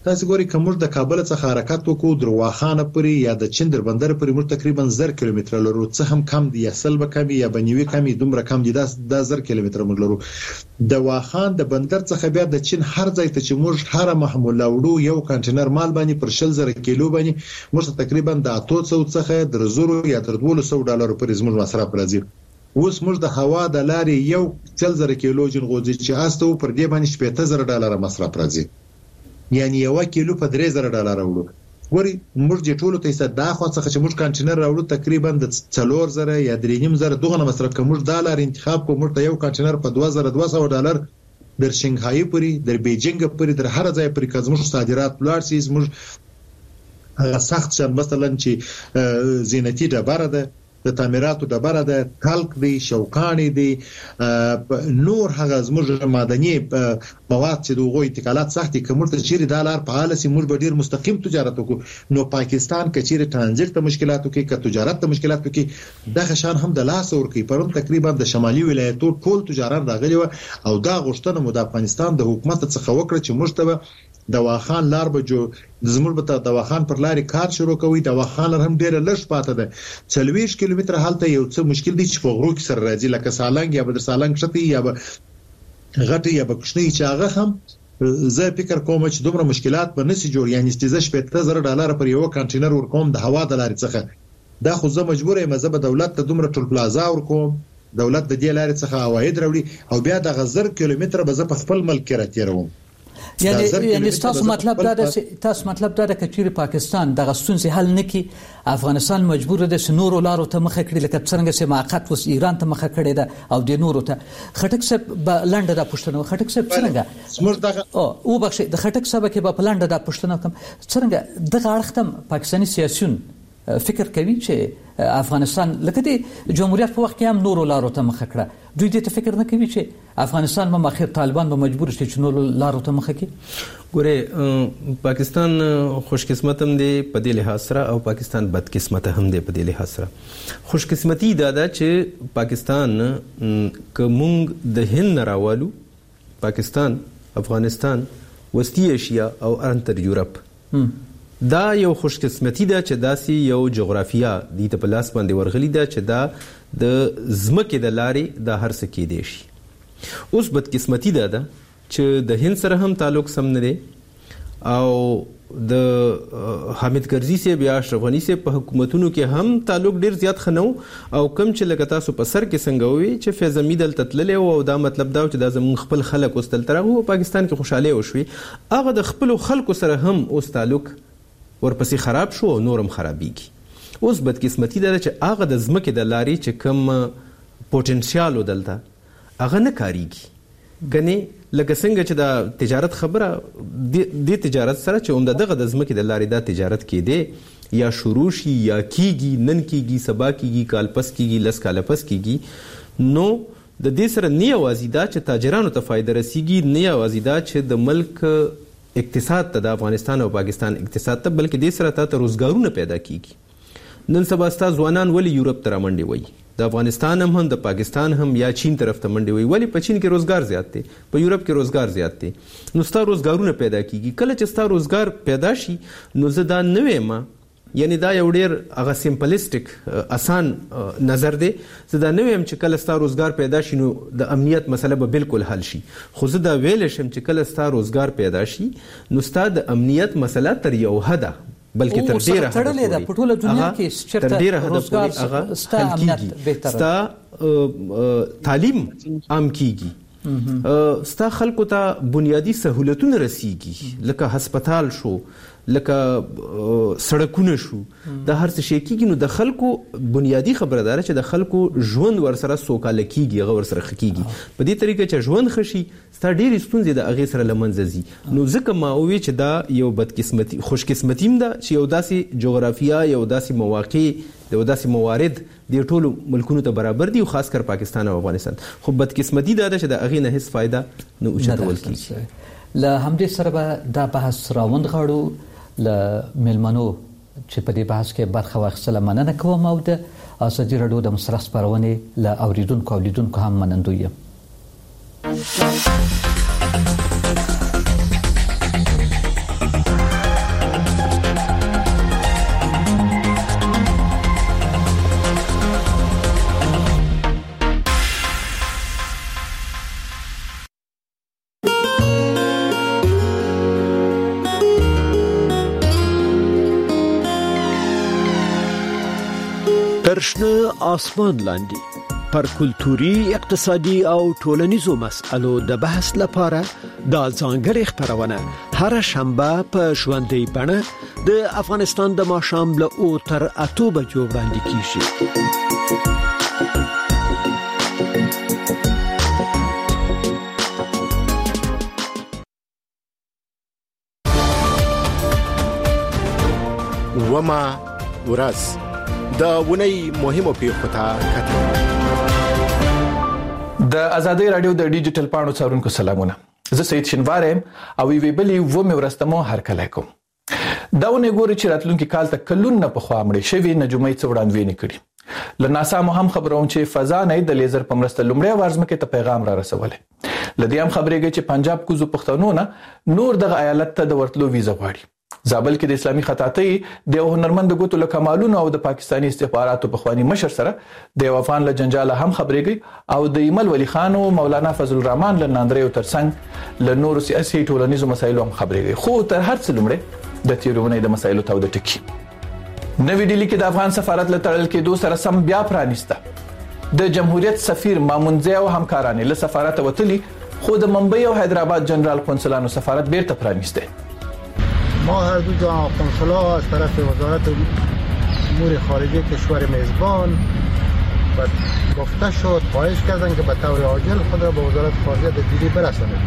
تاسو ګورئ کوم د کابل څخه حرکت وکړو درواخانه پورې یا د چین در بندر پورې موږ تقریبا زر کیلومتر لرو، څه هم کم دی یا سل به کم یا بنوي کم دومره کم دی، دا زر کیلومتر موږ لرو. د واخان د بندر څخه بیا د چین هر ځای ته چې موږ هر محموله وړو یو کنټینر مال باندې پر شل زره کیلو باندې موږ تقریبا د اته سوه څخه د زرو یا تر دوه سوه ډالر پورې زموږ مصرف راځي. اوس موږ د هوا د لارې یو څل زره کیلو جنغوزي چې استو پر دې باندې شپږ زره ډالر مصرف راځي، یعنی یو کیلو په درې زره ډالر وړو. ګوري موږ د ټولو ته صدا خو څخه چې موږ کنټینر راوړو تقریبا د څلور زره یا درې نیم زره دغه مصرف کوم ډالر انتخاب کوم ته یو کنټینر په دوه زره دوه سوه ډالر در شنغهای پورې در بیجینګ پورې در هر ځای پورې کوم صادرات پلار سیز موږ سخت شان مثلا چې زینتی ډبره ده د تعمیراتو ډبره ده کلک دی شوکانی دی نور هغه زموږ معدني مواد چې دغه انتقالات سختي کومرته چیرې دالر په حاله سي موږ به ډیر مستقیم تجارت وکړو. نو پاکستان کچيره ترانزیت ته مشکلات وکړي ک تجارت ته مشکلات وکړي دغه شان هم د لاس ورکی پرون تقریبا د شمالي ولایتو ټول تجارت راغلي او دا غوښتنه مو د افغانستان د حکومت څخه وکړه چې موږ ته د واخان لار به جو زموږ به د واخان پر لارې کار شروع کوي. د واخان لار هم ډیره لږ پاتې ده، څلوېښت کیلومتر حالت یو څه مشکل دي چې په غرو کې سره راځي لکه سالنګ یا بدر سالنګ شته یا غټي یا بکشنی چې هغه هم زه فکر کوم چې دومره مشکلات به نشي جوړ، یعنی ستاسو شپږ زره ډالر پر یو کنټینر ورکوم د هوا د لارې څخه دا خو زه مجبور یم زه به دولت ته دومره ټول پلازا ورکوم، دولت د دې لارې څخه عواید راوړي او بیا د غزر کیلومتر به زه په خپل ملک کې راتیروم. یعنی یعنی تاسو مطلب دا ده تاسو مطلب دا ده چې چیرې پاکستان د غستونځ حل نکي افغانستان مجبور ده چې نورو لارو ته مخه کړي لکه څنګه چې موقت وس ایران ته مخه کړي ده او د نورو ته خټک صاحب لنډه دا پښتنه خټک صاحب څنګه زموږ دغه او بخښه د خټک صاحب کې په لنډه دا پښتنه کوم څنګه دغه اړختم پاکستاني سیاسيون فکر کوي چې افغانستان لکه د جمهوریت په وخت کې هم نورو لارو ته مخه کړه، دوی دې ته فکر نه کوي چې افغانستان به مخیر طالبان به مجبور شي چې نورو لارو ته مخه کړي؟ ګوره پاکستان خوش قسمت هم دی په دې لحاظ سره او پاکستان بد قسمت هم دی په دې لحاظ سره. خوش قسمتي دا ده چې پاکستان که مونږ د هند راوالو پاکستان افغانستان وسطی ایشیا او انتر یورپ دا یو خوش قسمتي ده چې داسې یو جغرافیا د ته پلاس باندې ورغلي ده چې دا د زمکه د لارې د هر څه کې دی شي. اوس بد قسمتي ده ده چې د هند سره هم تعلق سم نه دی او د حامد کرزي سي بیا اشرف غني سي په حکومتونو کې هم تعلق ډیر زیات خنو او کم چې لکه تاسو په سر کې څنګه وي چې فیض حمید التتلل او دا مطلب دا چې دا زمون خپل خلک اوستل ترغه پاکستان کې خوشاله وشوي هغه د خپل خلکو سره هم اوس تعلق ورپسې خراب شو او نورم خرابېږي. اوس بد قسمتي ده چې هغه د زمکه د لارې چې کم پوتنشیال ودلته هغه نه کاریږي غني لکه څنګه چې د تجارت خبره د تجارت سره چې عمده دغه د زمکه د لارې د تجارت کې دی یا شروع شي یا کیږي نن کیږي سبا کیږي کال پس کیږي لس کال پس کیږي نو د دې سره نه یوازې دا چې تاجرانو ته فائدہ رسیږي نه یوازې دا چې د ملک اقتصاد ته د افغانستان او پاکستان اقتصاد ته بلکې د سره ته روزګارونه پیدا کیږي. نن سبا ستاسو ځوانان ولی یورپ ته منډي وي د افغانستان هم د پاکستان هم یا چین طرف ته منډي وي ولی په چین کې روزګار زیات دی په یورپ کې روزګار زیات دی نو ستاسو روزګارونه پیدا کیږي. کله چې ستاسو روزګار پیدا شي نو زه دا نه وایم یعنی دا یو ډیر هغه سمپلیسټک آسان نظر دی زه دا نه وایم چې کله ستاسو روزګار پیدا شي نو د امنیت مسله به بالکل حل شي خو زه دا ویل شم چې کله ستاسو روزګار پیدا شي نو ستاسو د امنیت مسله تر یو حده بلکې تر ډیره تړلې ده په ټوله دنیا کې چې روزګار ستاسو امنیت بهتر ستاسو تعلیم عام کیږي ستاسو خلکو ته بنیادی سہولتونه رسیږي لکه هسپتال شو لکه سړکونه شو د هر څه شي کېږي نو د خلکو بنیادی خبردار چې د خلکو ژوند ورسره سوکاله کیږي هغه ورسره خکېږي په دې طریقه چې ژوند خشي ستا ډېرې ستونزې د هغې سره له منځه ځي نو ځکه ما ووی چې دا یو بدقسمتي خوش قسمتي هم ده چې یو داسې جغرافیا یو داسې مواقع یو داسې موارد د ټولو ملکونو ته برابر دي او خاص کر پاکستان او افغانستان خو بدقسمتي دا ده چې د هغې نه هیڅ فایده نه اوچتول کیږي. له همدې سره به دا بحث راوند غاړو له ملمنو چې په دې بحث کې برخه واخیستله مننه کوم او د ازادي راډیو د مسرح خپرونې له اوریدونکو او لیدونکو هم منندوی یم. ترشنه آسمان لاندې پر کلتوري، اقتصادي او ټولنیزو مسألو د بحث لپاره دا ځانګړې خپرونه هر شنبه په ژوندۍ بڼه د افغانستان د ماښام له اوه تر اته بجو وړاندې کیږي. وما ورځ د ونی مهمو پیښو ته کتل. د ازادي رادیو د ډیجیټل پاڼو څارونکو سلامونه. زه سید شنوار یم او وی بلی و مې ورستمو هر کله کوم. دا ونه ګوري چې راتلونکي کال ته کلونه په خوا مړ شوی نجومي څوړاندوینه کړي. لناسا مو هم خبروم چې فضا نه د لیزر په مرسته لومړی ورزمکه ته پیغام را رسوله. لدې هم خبرېږي چې پنجاب کوزو پښتنو نه نور د ایالت ته د ورتلو ویزه غواړي. زابل کې د اسلامي خطاطۍ د هنرمند ګوتو له کمالونو او د پاکستاني استخباراتو په خواني مشر سره د وفان له جنجال هم خبرېږي او د ایمل ولی خان او مولانا فضل الرحمن له ناندریو ترڅنګ له نور سیاسي ټولنیزو مسایلو هم خبرېږي. خو تر هر څه لومړی د تیرونه د مسایلو ته د ټکی نوې ډیلی کې د افغان سفارت له تړل کېدو سره سم بیا پرانیسته. د جمهوریت سفیر مامونځي او همکارانو له سفارت وتلی، خو د ممبئی او حیدرآباد جنرال قونسلانو سفارت بیرته پرانیسته. ما هر دو تا قنصلا از طرف وزارت امور خارجه کشور میزبان و گفته شد خواهش کردن که به طور عاجل خود را به وزارت خارجه د دلی برسانند.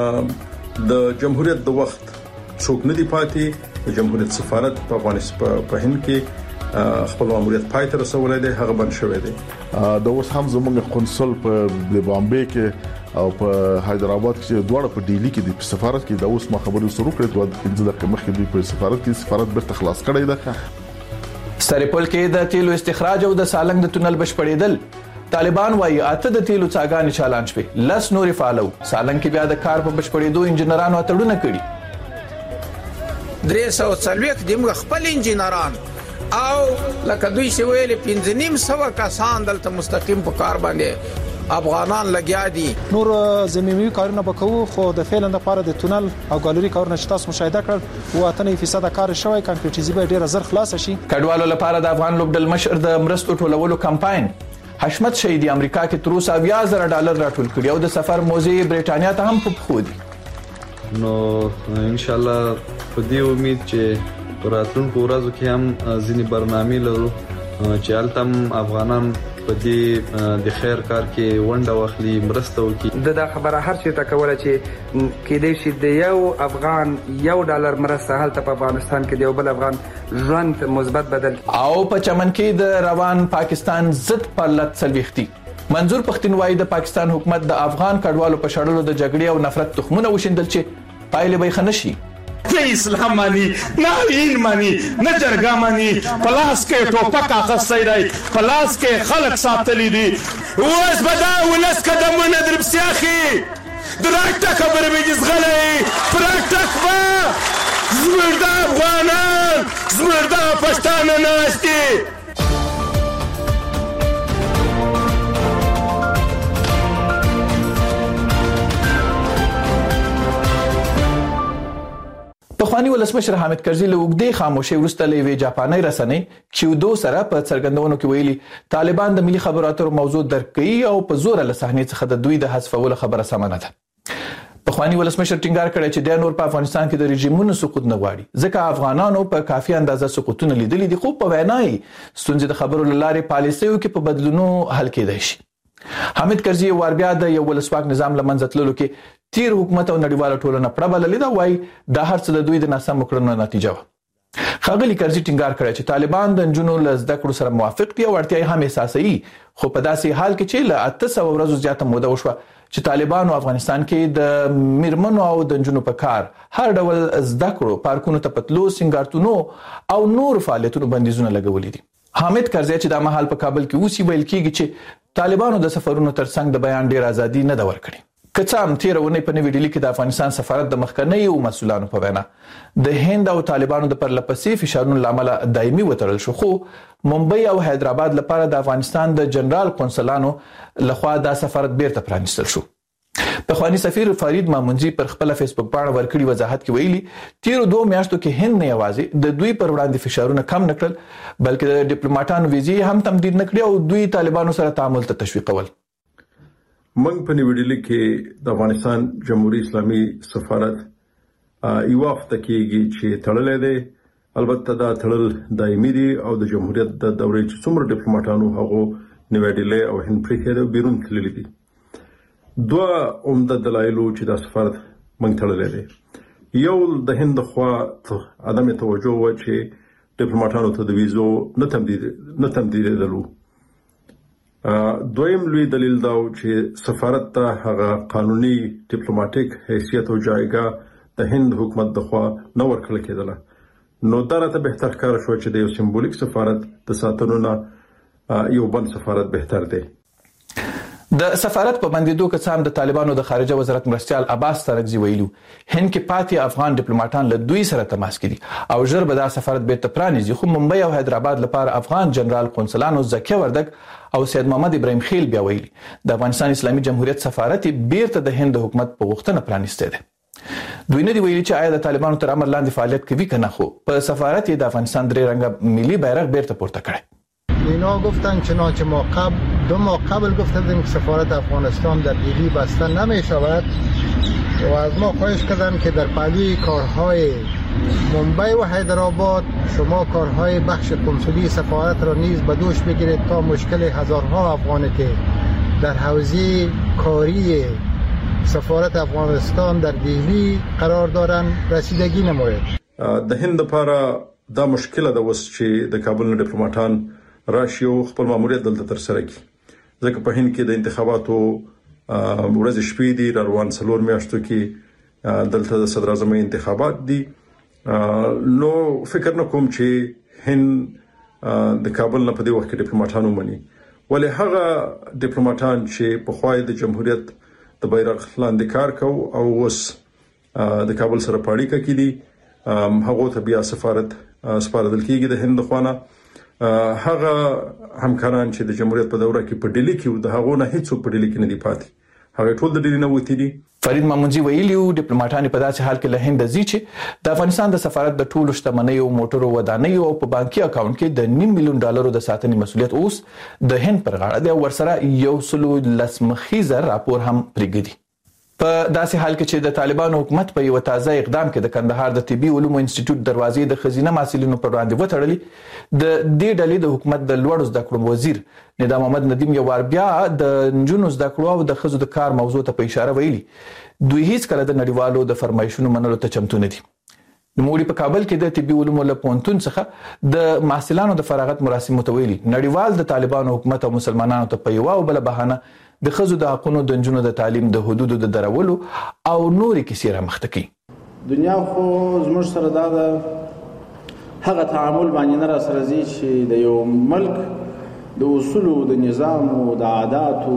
د جمهوریت د وخت څوک نه دی پاتې. د جمهوریت سفارت په افغانستان په هند کې خپل ماموریت پای ته رسولای دی، هغه بند شوی دی. د اوس هم زموږ قنصل په بامبې کې او په حیدرآباد کې دواړه په ډیلی کې د سفارت کې د اوس ما خبرو سره کړې دوه پنځه دقیقې مخکې دوی په سفارت کې سفارت بیرته خلاص کړی دی. سرپل کې د تیلو استخراج او د سالنګ د تونل بشپړېدل. طالبان وايي اته د تیلو څاګانې چالان شوي، لس نورې فعالو. سالنګ کې بیا د کار په بشپړېدو انجنیرانو اتړونه کړي. درې سوه څلوېښت دمغه خپل انجنیران او لکه دوی چې ویلي پنځه نیم سوه کسان دلته مستقیم په کار باندې افغانان لګیا دي. نور زمینی کارونه وکړو، خو د فعلا لپاره د تونل او ګالری کارونه چې تاسو مشاهده کړل و اتنه فیصد کار شوی، کانکریټیزي به ډیر زر خلاص شي. کډوالو لپاره د افغان لوبډل مشر د مرستو ټولولو کمپاین حشمت شهیدی امریکا کې تر اوسه اویا زره ډالر راټول کړي او د سفر موزي برېټانیا ته هم په خو دي. نو ان شاء الله په دې امید چې راتلونکو ورځو کې هم ځینې برنامې لرو چې التم افغانان په دې د خیر کار کې ونډه واخلي، مرسته وکړي. د خبره هر څه ته کوله چې کې دې شي د یو افغان یو ډالر مرسته هلته په افغانستان کې د یو بل افغان ژوند مثبت بدل. او په چمن کې د روان پاکستان ضد پرلط سلويختي منظور پښتون وايي د پاکستان حکومت د افغان کډوالو په شړلو د جګړې او نفرت تخمونه وشیندل چې پایله به خنشي. نه اسلام مانی، نه دین مانی، نه جرګه مانی. پلاس کې ټوپک اخستې دی، پلاس کې خلک ساتلي دي. اوس بدا ولس قدمونه درپسیاخي درکټه خبره به ځغلې پرکټک با زمردا افغانان زمردا پښتانه ناشتي. پخوانی ولسمشر حامد کرزي له وګړي خاموشي ورسته لوي جاپاني رسنۍ کیودو سره په څرګندونو کې ویلي طالبان د ملي خبرو اترو موضوع درک کوي او په زور له صحنې څخه د دوی د حذفولو خبره سمه نه ده. پخوانی ولسمشر ټینګار کړی چې د نور په افغانستان کې د رژیمونو سقوط نه غواړي، ځکه افغانانو په کافي اندازه سقوطونه لیدلي دي، خو په وینای ستونزې د خبرو لارې پالیسیو کې په بدلونو حل کېدای شي. حامد کرزي ور بیا د یو ولسواک نظام لمنځه تللو کې تیر حکومت او نړیواله ټولنه پړه بللې دا وایي د هر څه د دوی د ناسم کړنو نتیجه وه. ښاغلي کرزي ټینګار کړی چې طالبان د نجونو له زده کړو سره موافق دي او اړتیا هم احساسوي، خو په داسې حال کې چې له اته سوه ورځو زیاته موده وشوه چې طالبانو افغانستان کې د میرمنو او د نجونو په کار هر ډول زده کړو، پارکونو ته پتلو، سنگارتونو او نور فعالیتونو بندیزونه لګولي دي. حامد کرزي چې د مهال په کابل کې اوسي ویل کېږي چې طالبانو د سفرونو ترڅنګ د بیان ډیر ازادي نه ده ورکړې. که څه هم تیره اونۍ په نوې ډیلي کې د افغانستان سفارت د مخکنیو مسؤلانو په وینا د هند او طالبانو د پرلپسې فشارونو له امله دایمي وتړل شو، خو ممبئی او حیدرآباد لپاره د افغانستان د جنرال قونسلانو لخوا دا سفارت بیرته پرانیستل شو. پخوانی سفیر فرید مامونجي پر خپل فیسبوک باندې ورکړي وضاحت کې ویلي تیر دوه میاشتو کې هند نه یوازې د دوی پر وړاندې فشارونه کم نکړل بلکې د ډیپلوماټانو ویزې هم تمدید نکړي او دوی طالبانو سره تعامل ته تشویقول. موږ په نیوډلهي کې د افغانستان جمهوریت اسلامي سفارت یو هفته کېږي چې تړلې ده. البته دا تړل دایمي دي او د جمهوریت د دورې چې څومره ډیپلوماټانو هغه نیوډلهي او هند پرې بیرون تللي دي. دوه عمده دلایلو چې د سفارت موږ تړلې دي. یو د هند خوا عدم توجه و چې ډیپلوماټانو ته د ویزو نه تمدید نه تمدیدلو. دویم لوی دلیل دا چې سفارت ته هغه قانوني ډیپلوماټیک حیثیت او جایګه د هند حکومت د خوا نه ورکړل کېدله. نو دا راته بهتر ښکار شو چې د یو سمبولیک سفارت د ساتنو نه یو بل سفارت بهتر دی. د سفارت په بندیدو کې څام د طالبانو د خارجه وزارت مرستيال عباس ترکزي ویلو هند کې پاتې افغان ډیپلوماټان له دوی سره تماس کړي او ژر به دا سفارت بیرته پرانیزي. خو ممبئی او حیدرآباد لپاره افغان جنرال قونسلانو زکیه وردک او سید محمد ابراهیم خیل بیا ویلي د افغانستان اسلامي جمهوریت سفارت بیرته د هند حکومت په غوښتنه پرانیسته ده. دوی نه دی ویلي چې آیا د طالبانو تر امر لاندې فعالیت کوي کنه، خو په سفارت یې د افغانستان درې رنګه ملي بیرغ بیرته پورته کړی. اینا گفتن چنانچه ما قبل دو ماه قبل گفته بودیم که سفارت افغانستان در دیلی بسته نمی شود و از ما خواهش کردن که در پلی کارهای ممبئی و حیدرآباد شما کارهای بخش کنسولی سفارت را نیز به دوش بگیرید تا مشکل هزارها افغانی که در حوزه کاری سفارت افغانستان در دیلی قرار دارند رسیدگی نماید. د هند لپاره دا مشکل ده وس چې د کابل نه ډیپلوماټان راشي او خپل ماموریت دلته تر سره کوي. ځکه په هند کې د انتخاباتو ورځ شپې دي روان څلور میاشتو کې دلته د صدر اعظم انتخابات دي. نو فکر نه کوم چې هند د کابل نه په دې وخت کې ډیپلوماټانو مني، ولې هغه ډیپلوماټان چې په خوای د جمهوریت د بیرغ لاندې کار کوي او اوس د کابل سره پاړیکه کې دي هغه ته بیا سفارت سپارل کېږي د هند خوانه. هغه همکاران چې د جمهوریت په دوره کې په ډیلی کې د هغو نه هیڅ په ډیلی کې نه دی پاتې، هغه ټول د ډیلی نه وتی دي. فرید مامونجي ویلي ډیپلوماټان په داسې حال کې له هند ځي چې د افغانستان د سفارت د ټولو شتمنۍ او موټرو ودانۍ او په بانکي اکاونټ کې د نیم میلیون ډالرو د ساتنې مسولیت اوس د هند پر غاړه دی او ورسره یو سلو لسمخیزه راپور هم پرېږدي. په داسې حال کې چې د طالبانو حکومت په یو تازه اقدام کې د کندهار د طبي علومو انسټیټیوټ دروازې د خزینه محصلینو پر وړاندې وتړلې، د دې ډلې د حکومت د لوړو زده کړو وزیر ندا محمد ندیم یو وار بیا د نجونو زده کړو او د ښځو د کار موضوع ته په اشاره ویلي دوی هیڅ کله د نړیوالو د فرمایشونو منلو ته چمتو نه دي. نوموړي په کابل کې د طبي علومو له پوهنتون څخه د محصلانو د فراغت مراسمو ته ویلي نړیوال د طالبانو حکومت او مسلمانانو ته په یو او بل بهانه د ښځو د حقونو د نجونو د تعلیم د حدودو د درولو او نورې کیسې رامخته کوي. دنیا خو زموږ سره دا ده هغه تعامل باندې نه را سره ځي چې د یو ملک د اصولو د نظام او د عاداتو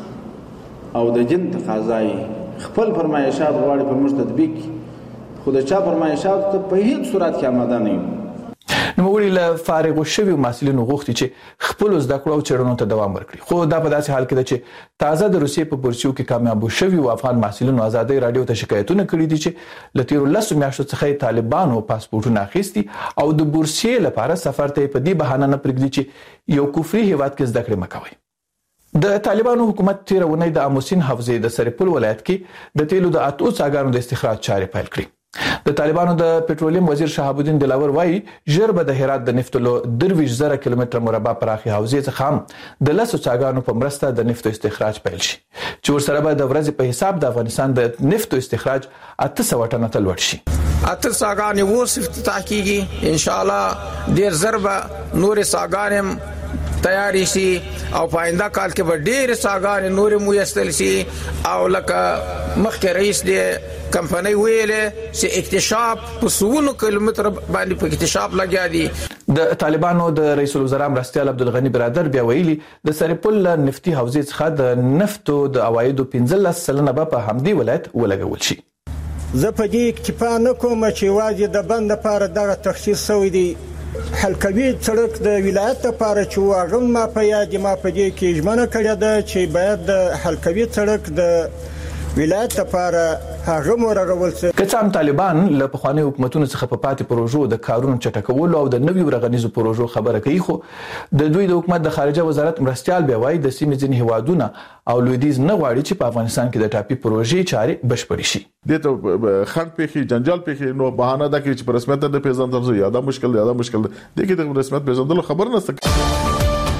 او د دین تقاضای خپل فرمایشات غواړي په موږ تطبیق، خو د چا فرمایشات ته په هیڅ صورت کې آماده نه یو. نوموړي له فارغ شویو محصلینو غوښتي چې خپل زده کړو او څېړنو ته دوام ورکړي، خو دا په داسې حال کې ده چې تازه د روسیې په بورسیو کې کامیابو شویو افغان محصلینو ازادۍ راډیو ته شکایتونه کړي دي چې له تیرو لسو میاشتو څخه طالبانو پاسپورټونه اخیستي او د بورسیې لپاره سفر ته په دې بهانه نه پرېږدي چې یو کفري هیواد کې زده کړې مه کوئ. د طالبانو حکومت تیر اونۍ د اموسین حوزې د سرپل ولایت کې د تیلو د اتو څاګانو د استخراج چارې پیل کړې. د طالبانو د پټرولیم وزیر شهاب الدین دلاور وایي ژر به د هرات د نفتو له درویش زره کیلومتره مربع پراخي حوزې څخه هم د لسو څاګانو په مرسته د نفتو استخراج پیل شي چې ورسره به د ورځې په حساب د افغانستان د نفتو استخراج اته سوه ټنه ته لوړ شي. اته څاګانې اوس افتتاح کیږي، ان شاء الله ډیر زر به نورې څاګانې تیاری شي او په آینده کال کې به ډېرې څاګانې نورې مویستل شي او لکه مخکې رئیس دی کمپنۍ ویلې چې اکتشاف په سوونو کیلومتر باندې په اکتشاف لګیا دي. د طالبانو د رئیس الوزرا مرستيال عبدالغني برادر بیا ویلي د سرپل نفتي حوزې څخه د نفتو د عوایدو پنځلس سلنه به په همدې ولایت ولګول شي. زه په دې اکتفا نه کوم چې واجب د بند لپاره دغه تخصیص شوی دی. حلقوي سړک د ولایت لپاره چې واغم ما په یاد ما په دې کې ژمنه کړې ده چې باید د حلقوي سړک د ولایت لپاره هغه مرغول څه کڅام طالبان له پخوانی حکومتونو څخه په پاتې پروژو د کارونو چټکولو او د نویو رغنیزو پروژو خبره کوي خو د دوی د حکومت د خارجه وزارت مرستيال بیا وایي د سیمې ځینې هوادونه او لویدیز نه غواړي چې په افغانستان کې د ټاپي پروژې چارې بشپړې شي. دته خنډ پیخي جنجال پیخي نو بهانه ده کې چې په رسمیت د پیژندل زو یاده مشکل یاده مشکل ده کې د رسمیت پیژندل خبر نه سکه.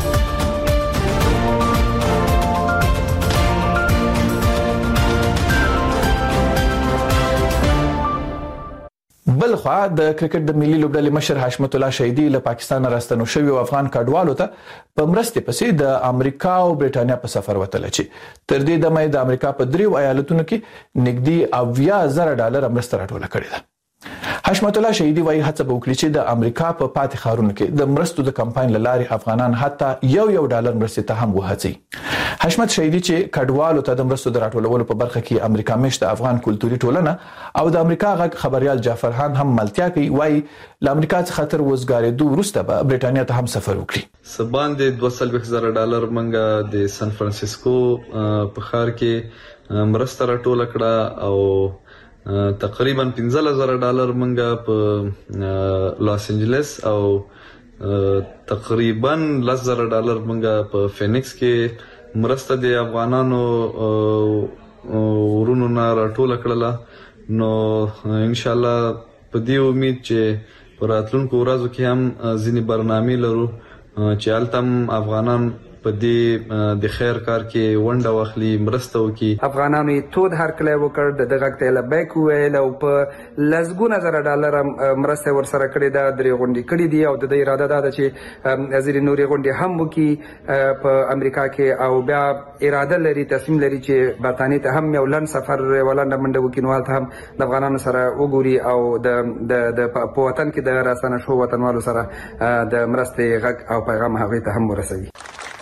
بلخوا د کرکټ د ملي لوبډلې مشر حشمت الله شهیدی له پاکستان راستنو شوی او افغان کډوالو ته په مرستې پسې د امریکا او برېټانیا په سفر وتل چې تر دې دمه د امریکا په دریو ایالتونو کې نږدې اویا زره ډالر مرسته راټوله کړې ده. حشمت الله شهیدی وايي هڅه وکړي چې د امریکا په پاتې ښارونو کې د مرستو د کمپاین لارې افغانان حتی یو یو ډالر مرستې ته هم وهڅي. حشمت شهیدی چې کډوالو ته د مرستو د راټولولو په برخه کې امریکا مشت افغان کلتوري ټولنه او د امریکا غږ خبريال جعفر خان هم ملتیا کوي وايي ل امریکا څخه تر وزګارېدو وروسته به برېټانیا ته هم سفر وکړي. سبان د دوه سلويخ زره ډالر منګه د سان فرانسیسکو په ښار کې مرسته راټوله کړه او تقریبا پنځه زره ډالر منګه په لاس انجلس او تقریبا لس زره ډالر منګه په فینکس کې مرسته د افغانانو ورونو نه راټوله کړله. نو ان شاء الله په دې امید چې په راتلونکو ورځو کې هم ځینې برنامې لرو چې هلته افغانان په دې د خیر کار کې ونډه واخلي مرسته وکړي. افغانانو تود هرکلی وکړ د دغه ته لبیک ویل او په لزګونه زره ډالر مرسته ورسره کړې ده درې غونډې کړې دي او د دې اراده ده چې وزیر نوري غونډې هم وکړي په امریکا کې او بیا اراده لري تصمیم لري چې برتانیې ته هم یو لن سفر ولنډه منډه وکړي نو هلته هم د افغانانو سره وګوري او د د په وطن کې د راستنه شو وطنوالو سره د مرستې غږ او پیغام هغوی ته هم ورسوي.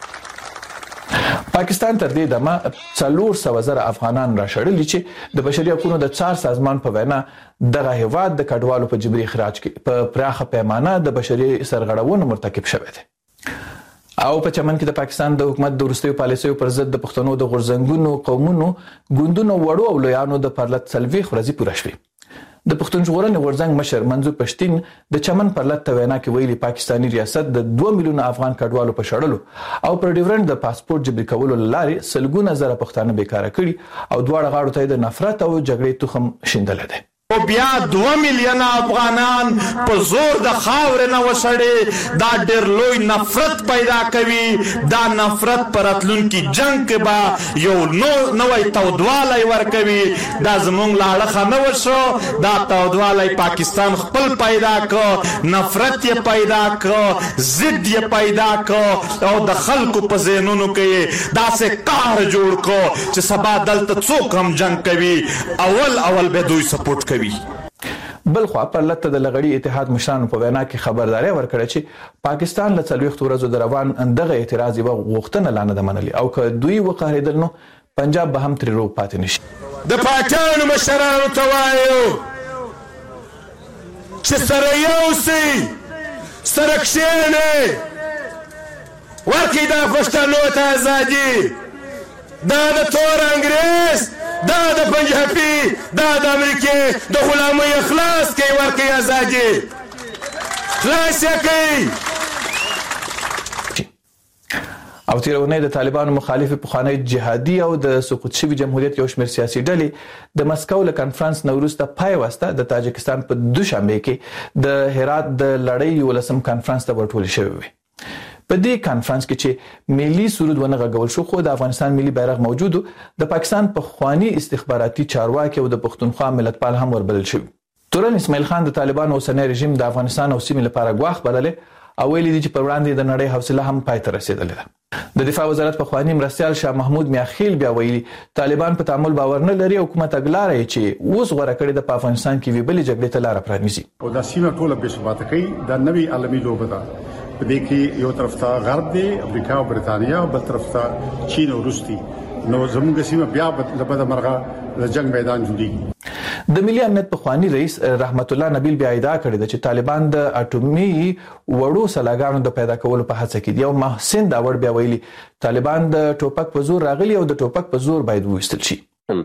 پاکستان تر دې دمه څلور سوه زره افغانان راشړلي چې د بشري حقوقو د څار سازمان په وینا دغه هیواد د کډوالو په جبري اخراج کې په پراخه پیمانه د بشري سرغړونو مرتکب شوی دی. او په چمن کې د پاکستان د حکومت د وروستیو پالیسیو پر ضد د پښتنو د غورځنګونو قومونو ګوندونو وړو او لویانو د پرلط څلوېښت ورځې پوره شوې. د پښتون ژغورنې غورځنګ مشر منظور پښتين د چمن پرلط ته وینا کې ویلي پاکستانی ریاست د دوه میلیونه افغان کډوالو په شړلو او پر ډیورنډ د پاسپورت جبري کولو لارې سلګونه زره پښتانه بیکاره کړي او دواړه غاړو ته د نفرت او جګړې تخم شیندل دي. او بیا دوه میلیونه افغانان په زور د خاورې نه وسړي دا ډېر لوی نفرت پیدا کوي. دا نفرت پر راتلونکي جنګ کې به یو نو نوی تودوالی ورکوي. دا زموږ له اړخه نه وشو دا تودوالی پاکستان خپل پیدا کړ نفرت یې پیدا کړ ضد یې پیدا کړ او د خلکو په ذهنونو کې داسې قهر جوړ کړ چې سبا دلته څوک هم جنګ کوي اول اول به دوی سپورټ کوي. بلخوا پر لته د لغړی اتحاد مشرانو په وینا کې خبرداري ورکړه چې پاکستان له څلوېښت ورځو د روان اندغه اعتراض یو غوښتنه لانه د منلي او که دوی وقاریدل نو پنجاب به هم تر روغ پاتې نشي. د پاکستان مشرانو ته وایو چې سره یو سي سره کښېنئ ورکړئ دا پښتنو ته ازادي. دا د تور انګریز دا د پنجابي دا د امریکې د غلامۍ اخلاص کوي ورکوي ازادي خلاص یې کوي. او تیر اونۍ د طالبانو مخالف پخوانی جهادي او د سقوط شوي جمهوریت یو شمېر سیاسي ډلې د مسکو له کنفرانس نه وروسته پای واسطه د تاجکستان په دوشنبه کې د هرات د لړۍ یولسم کنفرانس ته ورټول شوی وي. په دې کانفرنس کې چې ملي سرود ونه غږول شو خو د افغانستان ملي بیرغ موجود د پاکستان په خواني استخباراتي چارواکي او د پښتونخوا ملتپال هم وربلل شو. تورن اسماعیل خان د طالبانو اوسنی رژیم د افغانستان او سیمې لپاره ګواښ بللې او ویلي دي چې پر وړاندې د نړۍ حوصله هم پای ته رسیدلې ده. د دفاع وزارت په خواني مرستيال شاه محمود میاخیل بیا ویلي طالبان په تعامل باور نه لري او حکومت اګلاري چې اوس غوړه کړې د افغانستان کې ویبلې جګړې ته لار پرانیزي. او د سیمه ټوله به ثبات کوي د نوي عالمي لوبه ده. په دې کې یو طرف ته غرب دی امریکا او برتانیا او بل طرف ته چین او روس دي. نو زموږ سیمه بیا د بده مرغه د جنگ میدان جوړیږي. د ملي امنیت په خواني رئیس رحمت الله نبیل بیا ادعا کړې ده چې طالبان د اټومي وړو سلاګانو د پیدا کولو په هڅه کې دي. او محسن داوړ بیا ویلي طالبان د ټوپک په زور راغلي او د ټوپک په زور باید وستل شي.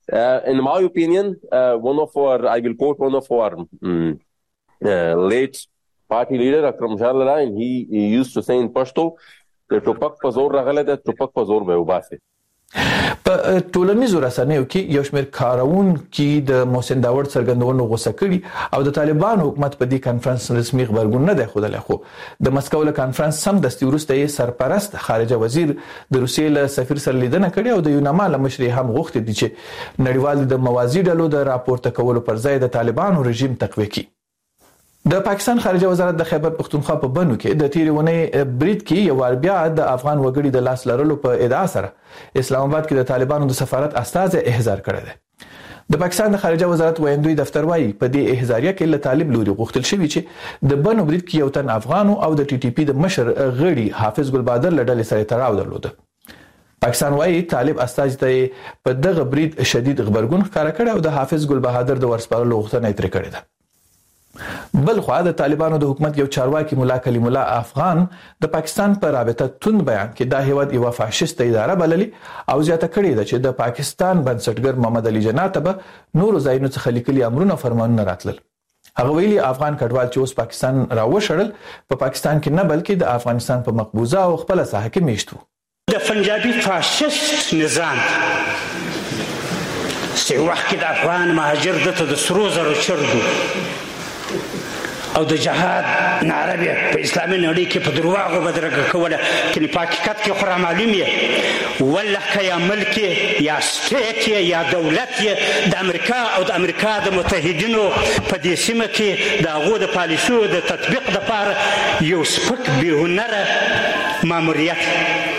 Uh, in my opinion, uh, one of our, I will quote one of our um, uh, late party leader, Akram Shalala, and he, he used to say in Pashto, the topak pa zor ragale da topak pa zor be ubase. په ټولنیزو رسنیو کې یو شمېر کاروونکي د محسن داوړ څرګندونو غوسه کړي او د طالبان حکومت په دې کانفرنس رسمي خبرګون نه دی ښودلی، خو د مسکو له کانفرنس سمدستي وروسته یې سرپرست خارجه وزیر د روسیې له سفیر سره لیدنه کړې او د یوناما له مشر هم غوښتي دي چې نړیوال د موازي ډلو د راپورته کولو پر ځای د طالبانو رژیم تقویه کړي. د پاکستان خارجه وزارت د خیبر پختونخوا په بنو کې د تیرې ونې برید کې یو وار بیا د افغان وګړي د لاس لرلو په ادعا سره اسلام آباد کې د طالبانو د سفارت استازي احضار کړی دی. د پاکستان د خارجه وزارت ویندوی دفتر وايي په دې احضاریه کې له طالب لوري غوښتل شوی چې د بنو برید کې یو تن افغانو او د ټي ټي پی د مشر غړي حافظ ګل بادر له ډلې سره تړاو درلود. پاکستان وايي طالب استازي ته په دغه برید شدید خبرګون ښکاره کړ او د حافظ ګل بهادر د ورسپارلو غوښتنه یې ترې کړې ده. بل خو د طالبانو د حکومت یو چارواکي مولا کلیم الله افغان د پاکستان په رابطه توند بیان کې دا هیواد یو فاشیست اداره بللي او زیاته کړې ده چې د پاکستان بنسټګر محمد علي جناح ته به نور ځایونو څخه لیکلي امرونه فرمانونه راتلل. هغه ویلي افغان کډوال چې اوس پاکستان راوشړل په پاکستان کې نه بلکې د افغانستان په مقبوضه او خپل ساحه کې میشت وو. د پنجابي فاشیست نظام چې وخت د افغان مهاجر دته د سرو زرو چرګو او د جهاد نعره به په اسلامي نړۍ کې په درواغو بدرګه کوله، کله په حقیقت کې خورا معلوم یې والله که یا ملک یا سټیټ یا دولت د امریکا او د امریکا د متحدینو په دې سیمه کې د هغو د پالیسیو د تطبیق دپاره یو سپک بېهنره ماموریت.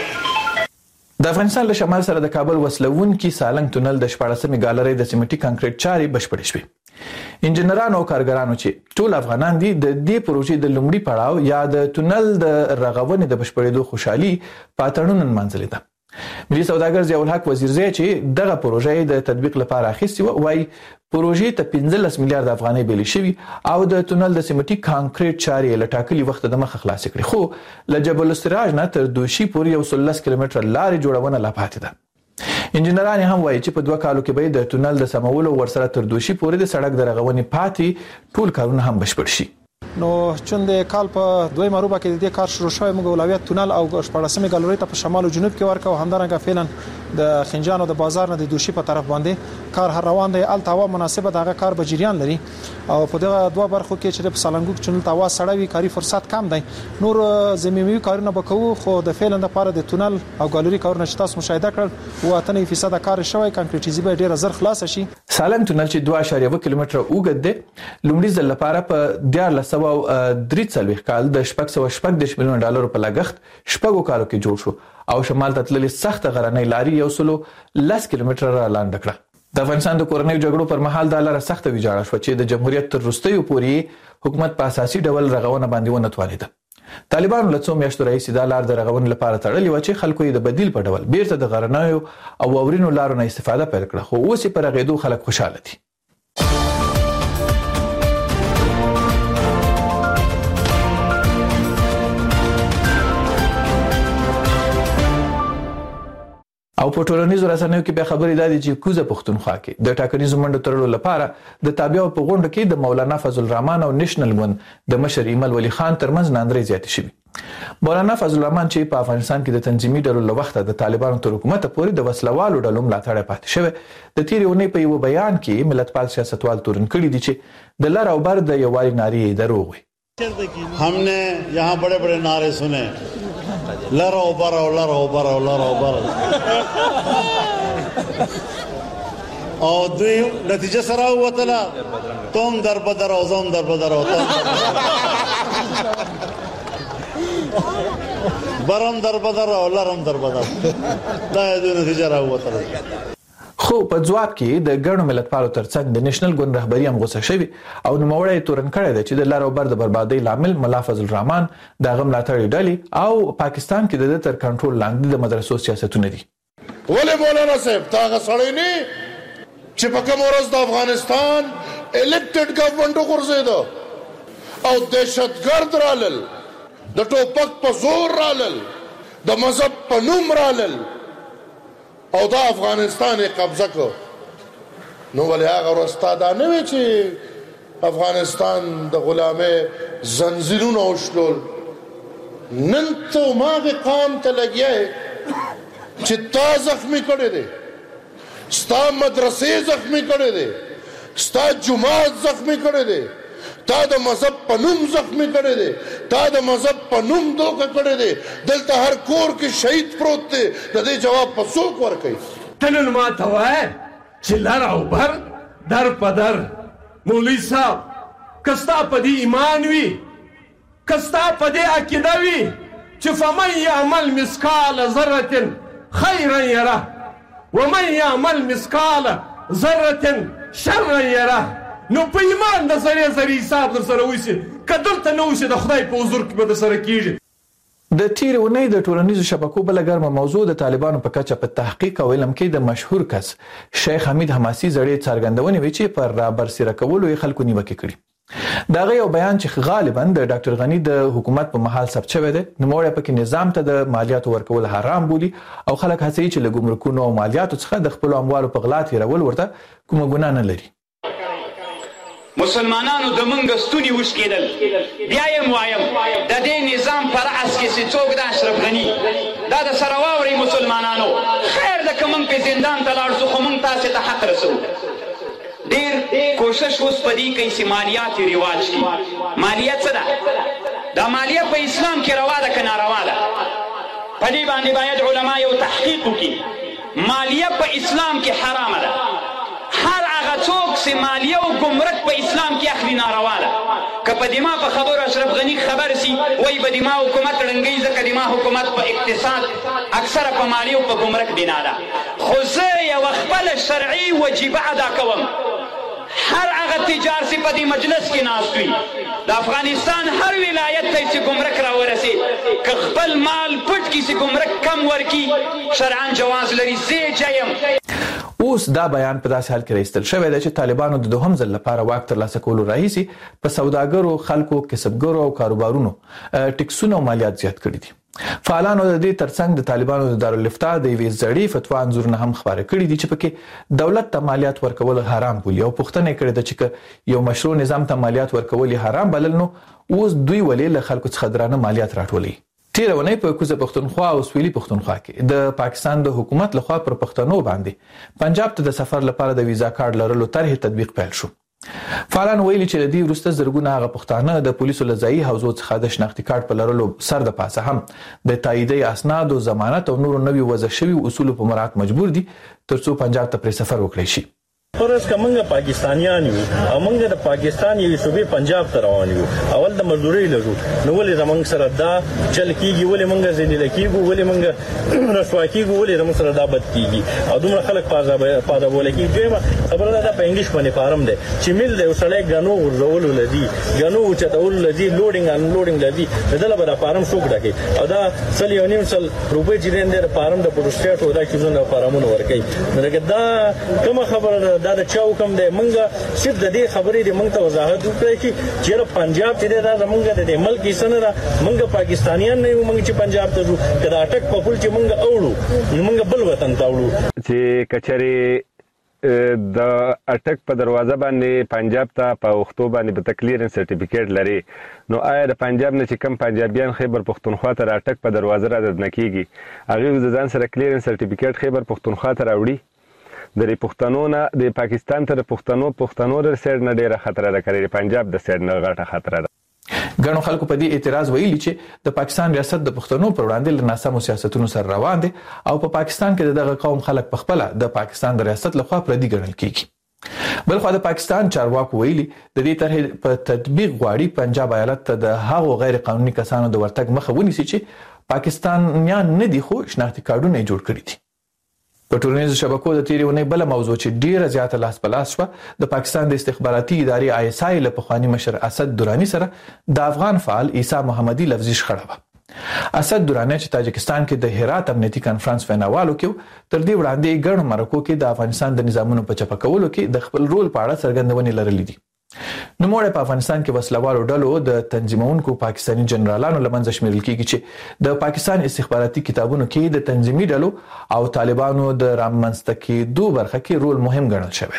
د افغانستان له شمال سره د کابل وسلوونکي سالنګ تونل د شپاړسمې ګالرۍ د سیمټي کانکریټ چارې بشپړې شوې. انجنیرانو او کارګرانو چې ټول افغانان دي د دې پروژې د لومړي پړاو یا د تونل د رغونې د بشپړېدو خوشحالي په اتڼونو نمانځلې ده. ملي سوداګر ضیاء الحق وزیرزی چې دغه پروژې د تطبیق لپاره اخیستې وه وایي پروژې ته پنځلس میلیارډ افغانۍ بیلې شوي او د تونل د سیمټي کانکریټ چارې له ټاکلي وخته د مخه خلاصې کړې، خو له جبل السراج نه تر دوشي پورې یو سل لس کیلومتره لارې جوړونه لا پاتې ده. انجنیران هم وایي چې په دوه کالو کې به د تونل د سمولو ورسره تر دوشي پورې د سړک د رغونې پاتې ټول کارونه هم بشپړ شي. نو چون د کال په دوی مروبه کې د دې کار شروع شوی موږ اولویت تونل او شپاړسمې ګالرۍ ته په شمال او جنوب کې ورکو، همدارنګه فعلا د خنجان او د بازار نه د دوشي په طرف باندې کار هر روان دی. الته هوا مناسبه دغه کار به جریان لري او په دغه دوه برخو کې چې په سالنګو چنل ته هوا سړوي کاری فرصت کم دی. نور زمینوي کارونه به کوو، خو د فعلا لپاره د تونل او ګالرۍ کارونه چې تاسو مشاهده کړل و اتنه فیصد کار شوی کانکریټیزي به ډیره زر خلاص شي. سالنګ تونل چې دوه اعشاریه اووه کیلومتره اوږد دی لومړي ځل لپاره په دیارلس سوه درې څلوېښت کال د شپږ سوه شپږ دېرش میلیونه ډالرو په لګښت شپږو کالو کې جوړ شو او شمال ته تللې سخته غرنۍ لارې یو سلو لس کیلومتره را لاندې کړه. د افغانستان د کورنیو جګړو پر مهال دا لاره سخته ویجاړه شوه چې د جمهوریت تر وروستیو پورې حکومت په اساسي ډول رغونه باندې ونه توانېده. طالبانو له څو میاشتو راهیسې دا لار د رغونې لپاره تړلې وه چې خلکو یې د بدیل په ډول بیرته د غرنیو او واورینو لارو نه استفاده پیل کړه، خو اوس یې په رغېدو خلک خوشحاله دي. او په ټولنیزو رسنیو کې به خبرې دادي چې کوزه پښتونخوا کې د ټاکنیزو منډو ترلو لپاره د تابعو په غونډه کې د مولانا فضل الرحمن او نېشنل ګوند د مشر ایمل ولی خان ترمنځ ناندرۍ زیاتې شوې. مولانا فضل الرحمن چې په افغانستان کې د تنظیمي ډلو له وخته د طالبانو تر حکومت پورې د وسلوالو ډلو ملاتړ پاتې شوی، د تیرې اونۍ په یو بیان کې ملتپال سیاستوال تورن کړي دي چې د لر او بر د یووالي نارې یې دروغ وي. हमने यहाँ बड़े बड़े नारे सुने, लरो बरो लरो बरो लरो बरो और दुई नतीजा सरा हुआ तला तुम दर बदर हो तुम दर बदर हो बरम दर बदर हो लरम दर बदर دا دې نتیجه راووتله. خو په ځواب کې د ګڼو ملتپالو ترڅنګ د نېشنل ګوند رهبري هم غوسه شوي او نوموړی تورن کړی دی چې د لر او بر د بربادۍ لامل ملا فضل الرحمن د هغه ملاتړي ډلې او پاکستان کې د ده تر کنټرول لاندې د مدرسو سیاستونه دي. ولې مولانا صاحب تا هغه سړی نه چې په کوم ورځ د افغانستان الیکټډ ګورنمنټ وغورځېده او دهشتګرد رالل، د ټوپک په زور رالل، د مذهب په نوم رالل او دا افغانستان قبضه کو نو ولې هغه استاد نه وی چې افغانستان د غلامه زنجیرونو وشلول نن ته ماغه قام ته لګیا چې تا زخمی کړی دی ستا مدرسې زخمی کړی دی ستا جماعت زخمی کړی دی تا د مذهب په نوم زخمی کړی دی تا د مذهب په نوم دوکه کړی دی دلته هر کور کې شهید پروت دی د دې جواب په څوک ورکوي ته نن ما ته وایه چې لر او بر در په در مولوي صاحب که ستا په دې ایمان وي که ستا په دې عقیده وي چې فمن یعمل مثقال ذرة خیرا یره ومن یعمل مثقال ذرة شرا یره نو په ایمان د سره سره حساب در سره وشي که دلته نه وشي د خدای په حضور کې به در سره کېږي. د تیر اونۍ د ټولنیزو شبکو بل ګرمه موضوع د طالبانو په کچه په تحقیق او علم کې د مشهور کس شیخ حمید حماسي زړې څرګندونې وی چې پر را برسېره کولو یې خلکو نیوکه کړي. دا غي یو بیان چې غالبا د ډاکټر غنی د حکومت په محل ثبت شوی دی نو موږ په نظام ته د مالیاتو ورکول حرام بولی او خلک هڅوي چې له ګمرکونو او مالیاتو څخه د خپل اموالو په غلا تیرول ورته کومه ګناه نه لري. مسلمانانو د منګ ستوني وشکېدل بیا یې وایم د دې نظام پر اس کې چې څوک د اشرف غنی دا د سره واوري مسلمانانو خیر د کوم په زندان ته لاړ شو خو موږ تاسو ته حق رسو ډیر کوشش اوس پدې کوي چې مالیات ریواج کی مالیات څه ده دا مالیه په اسلام کې روا ده که ناروا ده پدې باندې باید علما یو تحقیق وکړي مالیه په اسلام کې حرام ده هر هغه څوک چې مالیه او ګمرک په اسلام کې اخلي ناروا ده که په دما په خبرو اشرف غنی خبر سي وای به دما حکومت رنګي ځکه دما حکومت په اقتصاد اکثره په مالیه او په ګمرک بنا ده خو زه یو خپل شرعي وجیبه ادا کوم هر هغه تجار سي په دې مجلس کې ناست وي د افغانستان هر ولایت ته چې ګمرک را ورسي که خپل مال پټ کې چې ګمرک کم ورکی شرعاً جواز لري زه جایم. اوس دا بیان په داسې حال کې راایستل شوی دی چې طالبانو د دوهم ځل لپاره واک ترلاسه کولو راهیسي په سوداګرو خلکو کسبګرو او کاروبارونو ټکسونه او مالیات زیات کړي دي. فعالانو د دې ترڅنګ د طالبانو د دارالفتاء د یوې زړې فتوا انځورونه هم خبره کړي دي چې پکې دولت ته مالیات ورکول حرام بولي او پوښتنه کړې ده چې یو مشروع نظام ته مالیات ورکول حرام بلل نو اوس دوی ولې له خلکو څخه درانه مالیات راټولوي. تیر ونی په کوزه پښتونخوا او سویلي پښتونخوا کې د پاکستان د حکومت لخوا پر پښتنو باندې پنجاب ته د سفر لپاره د ویزا کارت لرلو طرحه تطبیق پیل شو. فعالان ویلي چې د دې وروسته زرګونه هغه پښتانه د پولیسو لځایي حوزو څخه د شناختی کارت په لرلو سر د پاسه هم د تاییدي اسناد او ضمانت او نورو نوي وضع شوی اصول په مراعات مجبور دي ترڅو پنجاب ته پر سفر وکړي شي. فرض کومه پاکستانیان یو او موږ د پاکستان یو صوبې پنجاب ته روان یو اول د مزدوري لرو نو ولې زمونږ سره دا چل کیږي ولې موږ ځینې لکیږو ولې موږ رسوا کیږو ولې زمونږ سره دا بد کیږي او دومره خلک پازا پادا بوله کی دویمه خبره ده په انګلیش باندې فارم ده چې مل له وسړی غنو ورزول لدی غنو چتول لدی لوډینګ ان لوډینګ لدی دله به فارم شو کړه او دا سل یو نیم سل روپې چې دې فارم د پروسټیټ او دا چې زونه فارمونه ورکې نو دا کومه خبره دا د چا حکم دی منګه صرف د دې خبرې د منګ ته وضاحت وکړي چې چیرې پنجاب چې دا زمونږ د ملک حصہ نه ده منګه پاکستانیان نه یو منګ چې پنجاب ته ځو کدا اٹک په پول چې منګه اوړو نو منګه بل وطن ته اوړو چې کچري د اٹک په دروازه باندې پنجاب ته په وختو باندې په کلیرنس سرټیفیکیټ لري نو آیا د پنجاب نه چې کم پنجابیان خیبر پښتونخوا ته اٹک په دروازه را دد نکېږي هغه د ځان سره کلیرنس سرټیفیکیټ خیبر پښتونخوا ته راوړي د پښتنو نه د پاکستان تر پښتنو پښتنو در سیډ نه ډیره خطر ده کړي پنجاب د سیډ نه غټه خطر ده. ګڼو خلکو په دې اعتراض ویلي چې د پاکستان ریاست د پښتنو پر وړاندې له ناسمو سیاستونو سره روان دي او په پاکستان کې دغه قوم خلک په خپل د پاکستان د ریاست لخوا پردي ګڼل کیږي. بلخو د پاکستان چارواکو ویلي د دې طرح په تطبیق غواړي پنجاب ایالت ته د هغو غیر قانوني کسانو د ورتګ مخه ونیسي چې پاکستانیان نه دي خو شناختی کارتونه جوړ کړی دي. په ټولنیزو شبکو د تیری ونې بل موضوع چې ډیره زیاته لاس په لاس شوه د پاکستان د استخباراتي ادارې آی اس آی له پخوانی مشر اسد درانی سره د افغان فعال عیسی محمدي لفظي شخړه وه. اسد درانی چې تاجکستان کې د هرات امنیتي کانفرنس ویناوالو کې تر دې وړاندې ګڼ مرکو کې د افغانستان د نظامونو په چپه کولو کې د خپل رول په اړه څرګندونې لرلې دي. نو موږ په افغانستان کې وسلوالو ډلو د تنظیمونکو پاکستاني جنرالانو لمنځه شمیرل کیږي چې د پاکستان استخباراتي کتابونو کې د تنظیمي ډلو او طالبانو د رامنځته کېدو برخه کې رول مهم ګڼل شوی دی.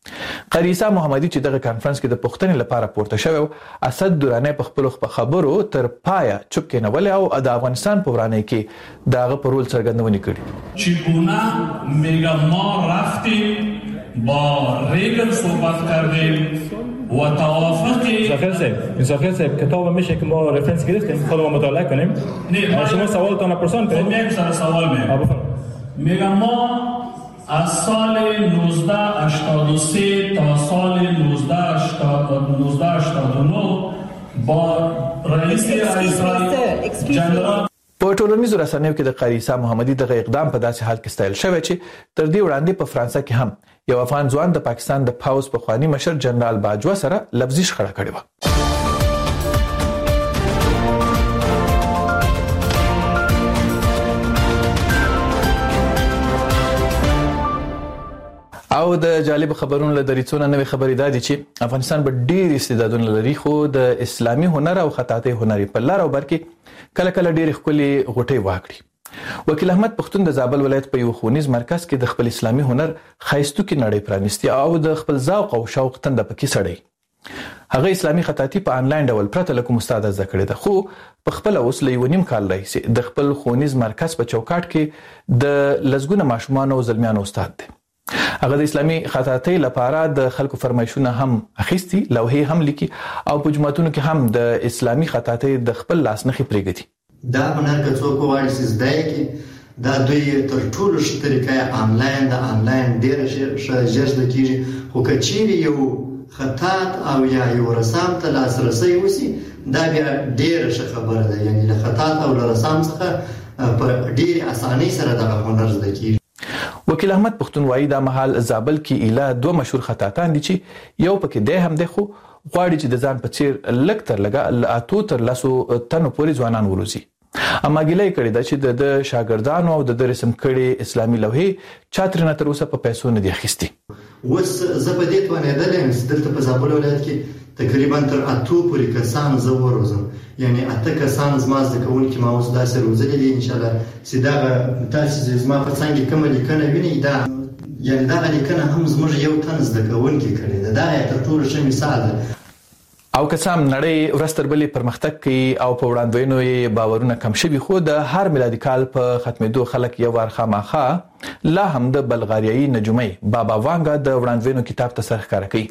قاری عیسی محمدي چې دغه کانفرنس کې د پښتنې لپاره پورته شوی اسد درانه په خپل خبرو تر پایا چوپ کېنول او د افغانستان په ورانه کې دغه په رول څرګندونې کړې. چگونه میگه ما رفتیم با ریگن صحبت کردیم و توافق مسافر صاحب مسافر صاحب کتاب میشه که ما رفرنس گرفتیم خود ما مطالعه کنیم. نه شما سوالتون پرسان کنید. میگم سر سوال میگم میگم ما از سال نوزده هشتاد و سه تا سال نوزده هشتاد و نه با رئیس اسرائیل جنرال په ټولنیزو رسنیو کې د قاری عیسی محمدي دغه اقدام په داسې حال کې ستایل شوی چې تر دې وړاندې په فرانسه کې هم یو افغان ځوان د پاکستان د پاوز په خواني مشر جنرال باجوا سره لفظي شخړه کړې و. او د جالب خبرونو له دریڅونه نوې خبرې دادي چې افغانستان به ډېر استعدادونه لري خو د اسلامي هنر او خطاطي هنري په لار او بر کې کله کله ډېر ښکلي غوټۍ واکړي. وکیل احمد پښتون د زابل ولایت په یو ښوونیز مرکز کې د خپل اسلامي هنر ښایستو کې نړۍ پرانیستي او د خپل ذوق او شوق تنده پکې سړی. هغه اسلامي خطاطي په انلاین ډول پرته له کوم استاد زده کړې ده خو په خپل اوس له یو نیم کال راهیسې د خپل ښوونیز مرکز په چوکاټ کې د لزګونه ماشومان او زلمیانو استاد دی. هغه د اسلامي خطاطي لپاره د خلکو فرمایشونه هم اخیستي، لوحې هم لیکي او په جماعتونو کې هم د اسلامي خطاطي د خپل لاس نخې پرېږدي. دا هنر که څوک وغواړي چې زده کړي دا دوی تر ټولو ښه طریقه آنلاین د آنلاین ډېره ښه ژر زده کېږي خو که چیرې یو خطاط او یا یو رسام ته لاسرسی وشي دا بیا ډېره ښه خبره ده. یعنې له خطاط او له رسام څخه په ډېرې اسانۍ سره دغه هنر زده کېږي. وکیل احمد پښتون وایي دا مهال زابل کې ایله دوه مشهور خطاطان دي چې یو پکې دی هم دی خو غواړي چې د ځان په څیر لږ تر لږه له اتو تر لسو تنو پورې ځوانان وروزي. اما ګیله یې کړې ده چې د شاګردانو او د رسم کړي اسلامي لوحې چا ترېنه تر اوسه په پیسو نه دي اخیستي. اوس زه په دې توانېدلی یم چې دلته په زابل ولایت کې تقریبا تر اتو پورې کسان زه وروزم. یعنی اته کسان زما زده کوونکي ما اوس داسې روزلي دي انشاءالله چې دغه تاسې چې زما په څنګ کې کومه لیکنه وینئ دا یعنې دغه لیکنه هم زموږ یو تن زده کوونکي کړې ده. دا یې تر ټولو ښه مثال ده. او که څه هم نړۍ ورځ تر بلې پرمختګ کوي او په وړاندوینو یې باورونه کم شوي خو د هر میلادي کال په ختمېدو خلک یو وار خامخا لا هم د بلغاریایي نجومۍ بابا وانګا د وړاندوینو کتاب ته سر ښکاره کوي.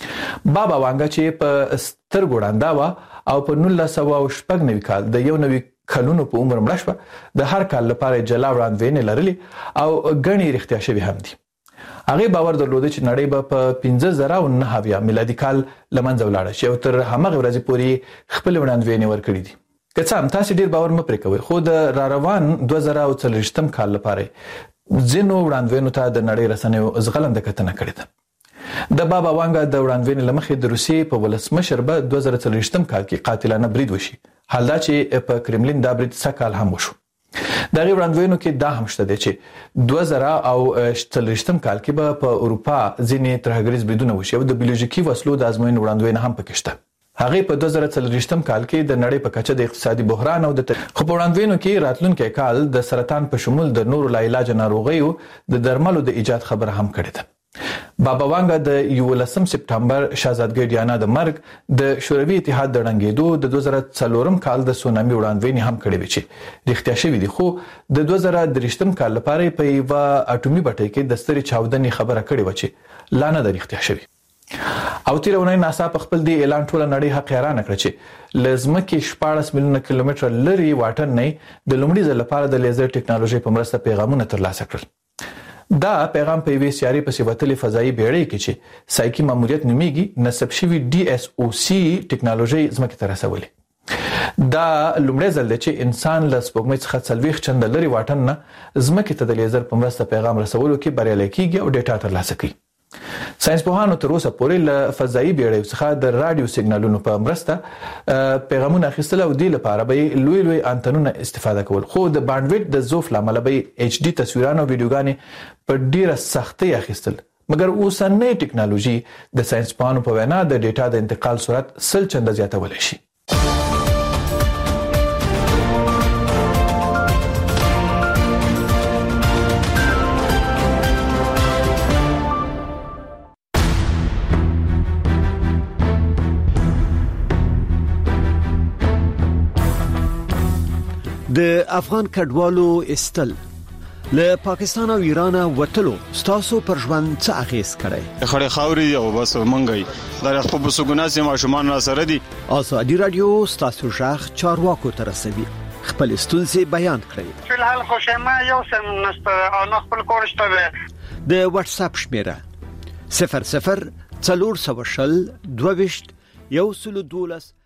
بابا وانګا چې په سترګو ړنده وه او په نولس سوه شپږ نوي کال د یو نوي کلونو په عمر مړه شوه د هر کال لپاره جلا وړاندوینې لرلې او ګڼې رښتیا شوي هم دي. هغې باور درلوده چې نړۍ به په پنځه زره او نهه اویا میلادي کال له منځه ولاړه شي او تر همغې ورځې پورې خپلې وړاندوینې ورکړي دي. که څه هم تاسې ډېر باور مه پرې کوئ خو د راروان دوه زره او څلوېښتم کال لپاره ځینو وړاندوینو ته د نړۍ رسنیو زغلنده کتنه کړې ده. د بابا وانګا د وړاندوینې له مخې د روسیې په ولسمشر به دوه زره څلوېښتم کال کې قاتلانه برید وشي. حال دا چې په کرملین دا برید سږ کال هم وشو. د هغې وړاندوینو کې دا هم شته دی چې دوه زره او څلوېښتم کال کې به په اروپا ځینې ترهګریز بریدونه وشي او د بیولوژیکي وسلو د ازموینې وړاندوینه هم پکې شته. هغې په دوه زره څلوېښتم کال کې د نړۍ په کچه د اقتصادي بحران او د خو په وړاندوینو کې راتلونکی کال د سرطان په شمول د نورو لاعلاجه ناروغیو د درملو د ایجاد خبره هم کړې ده. بابا وانګا د یولسم سپټمبر شاهزادګۍ ډیانا د مرګ د شوروي اتحاد د ړنګېدو د دوه زره څلورم کال د سونامي وړاندوینې هم کړې وې چې رښتیا شوي دي خو د دوه زره دېرشتم کال لپاره په یوه اټومي بټۍ کې د سترې چاودنې خبره کړې وه چې لا نه ده رښتیا شوې. او تېره اونۍ ناسا په خپل دې اعلان ټوله نړۍ حق حیرانه کړه چې له ځمکې شپاړس میلیونه کیلومتره لرې واټن نه د لومړي ځل لپاره د لیزر ټیکنالوژۍ په مرسته پیغامونه ترلاسه کړل. دا پیغام په یوې سیارې پسې وتلې فضایي بیړۍ کې چې سایکي ماموریت نومیږي نصب شوي ډي اس او سي ټیکنالوژۍ ځمکې ته رسولې. دا لومړی ځل دی چې انسان له سپوږمۍ څخه څلوېښت چنده لرې واټن نه ځمکې ته د لیزر په مرسته پیغام رسولو کې بریالی کیږي او ډیټا ترلاسه کوي. ساینسپوهانو تر اوسه پورې له فضایي بیړیو څخه د راډیو سیګنالونو په مرسته پیغامونه اخیستل او دې لپاره به لوی لوی انتنونه استفاده کول خو د بانډویډ د ضعف له امله به ایچ ډي تصویرونه او ویډیوګانې په ډیره سختۍ اخیستل. مګر اوسنۍ ټیکنالوژي د ساینسپوهانو په وینا د ډیټا د انتقال سرعت سل چنده زیاتولی شي. د افغان کډوالو استل له پاکستان او ایران وټلو ستاسو پر ژوند څه اغیز کړي؟ خړې خاوري او بس منګي دا خپل بسګونه سي ماشومان را سره دي. ازادي رادیو ستاسو ژغ چارواکو تر رسوي، خپل ستونزې بیان کړئ. فلحال خوشما یو سم نسته او خپل کورشته د واتس اپ شمیره صفر صفر څلور سوه شل دوه ویشت یو سل دولس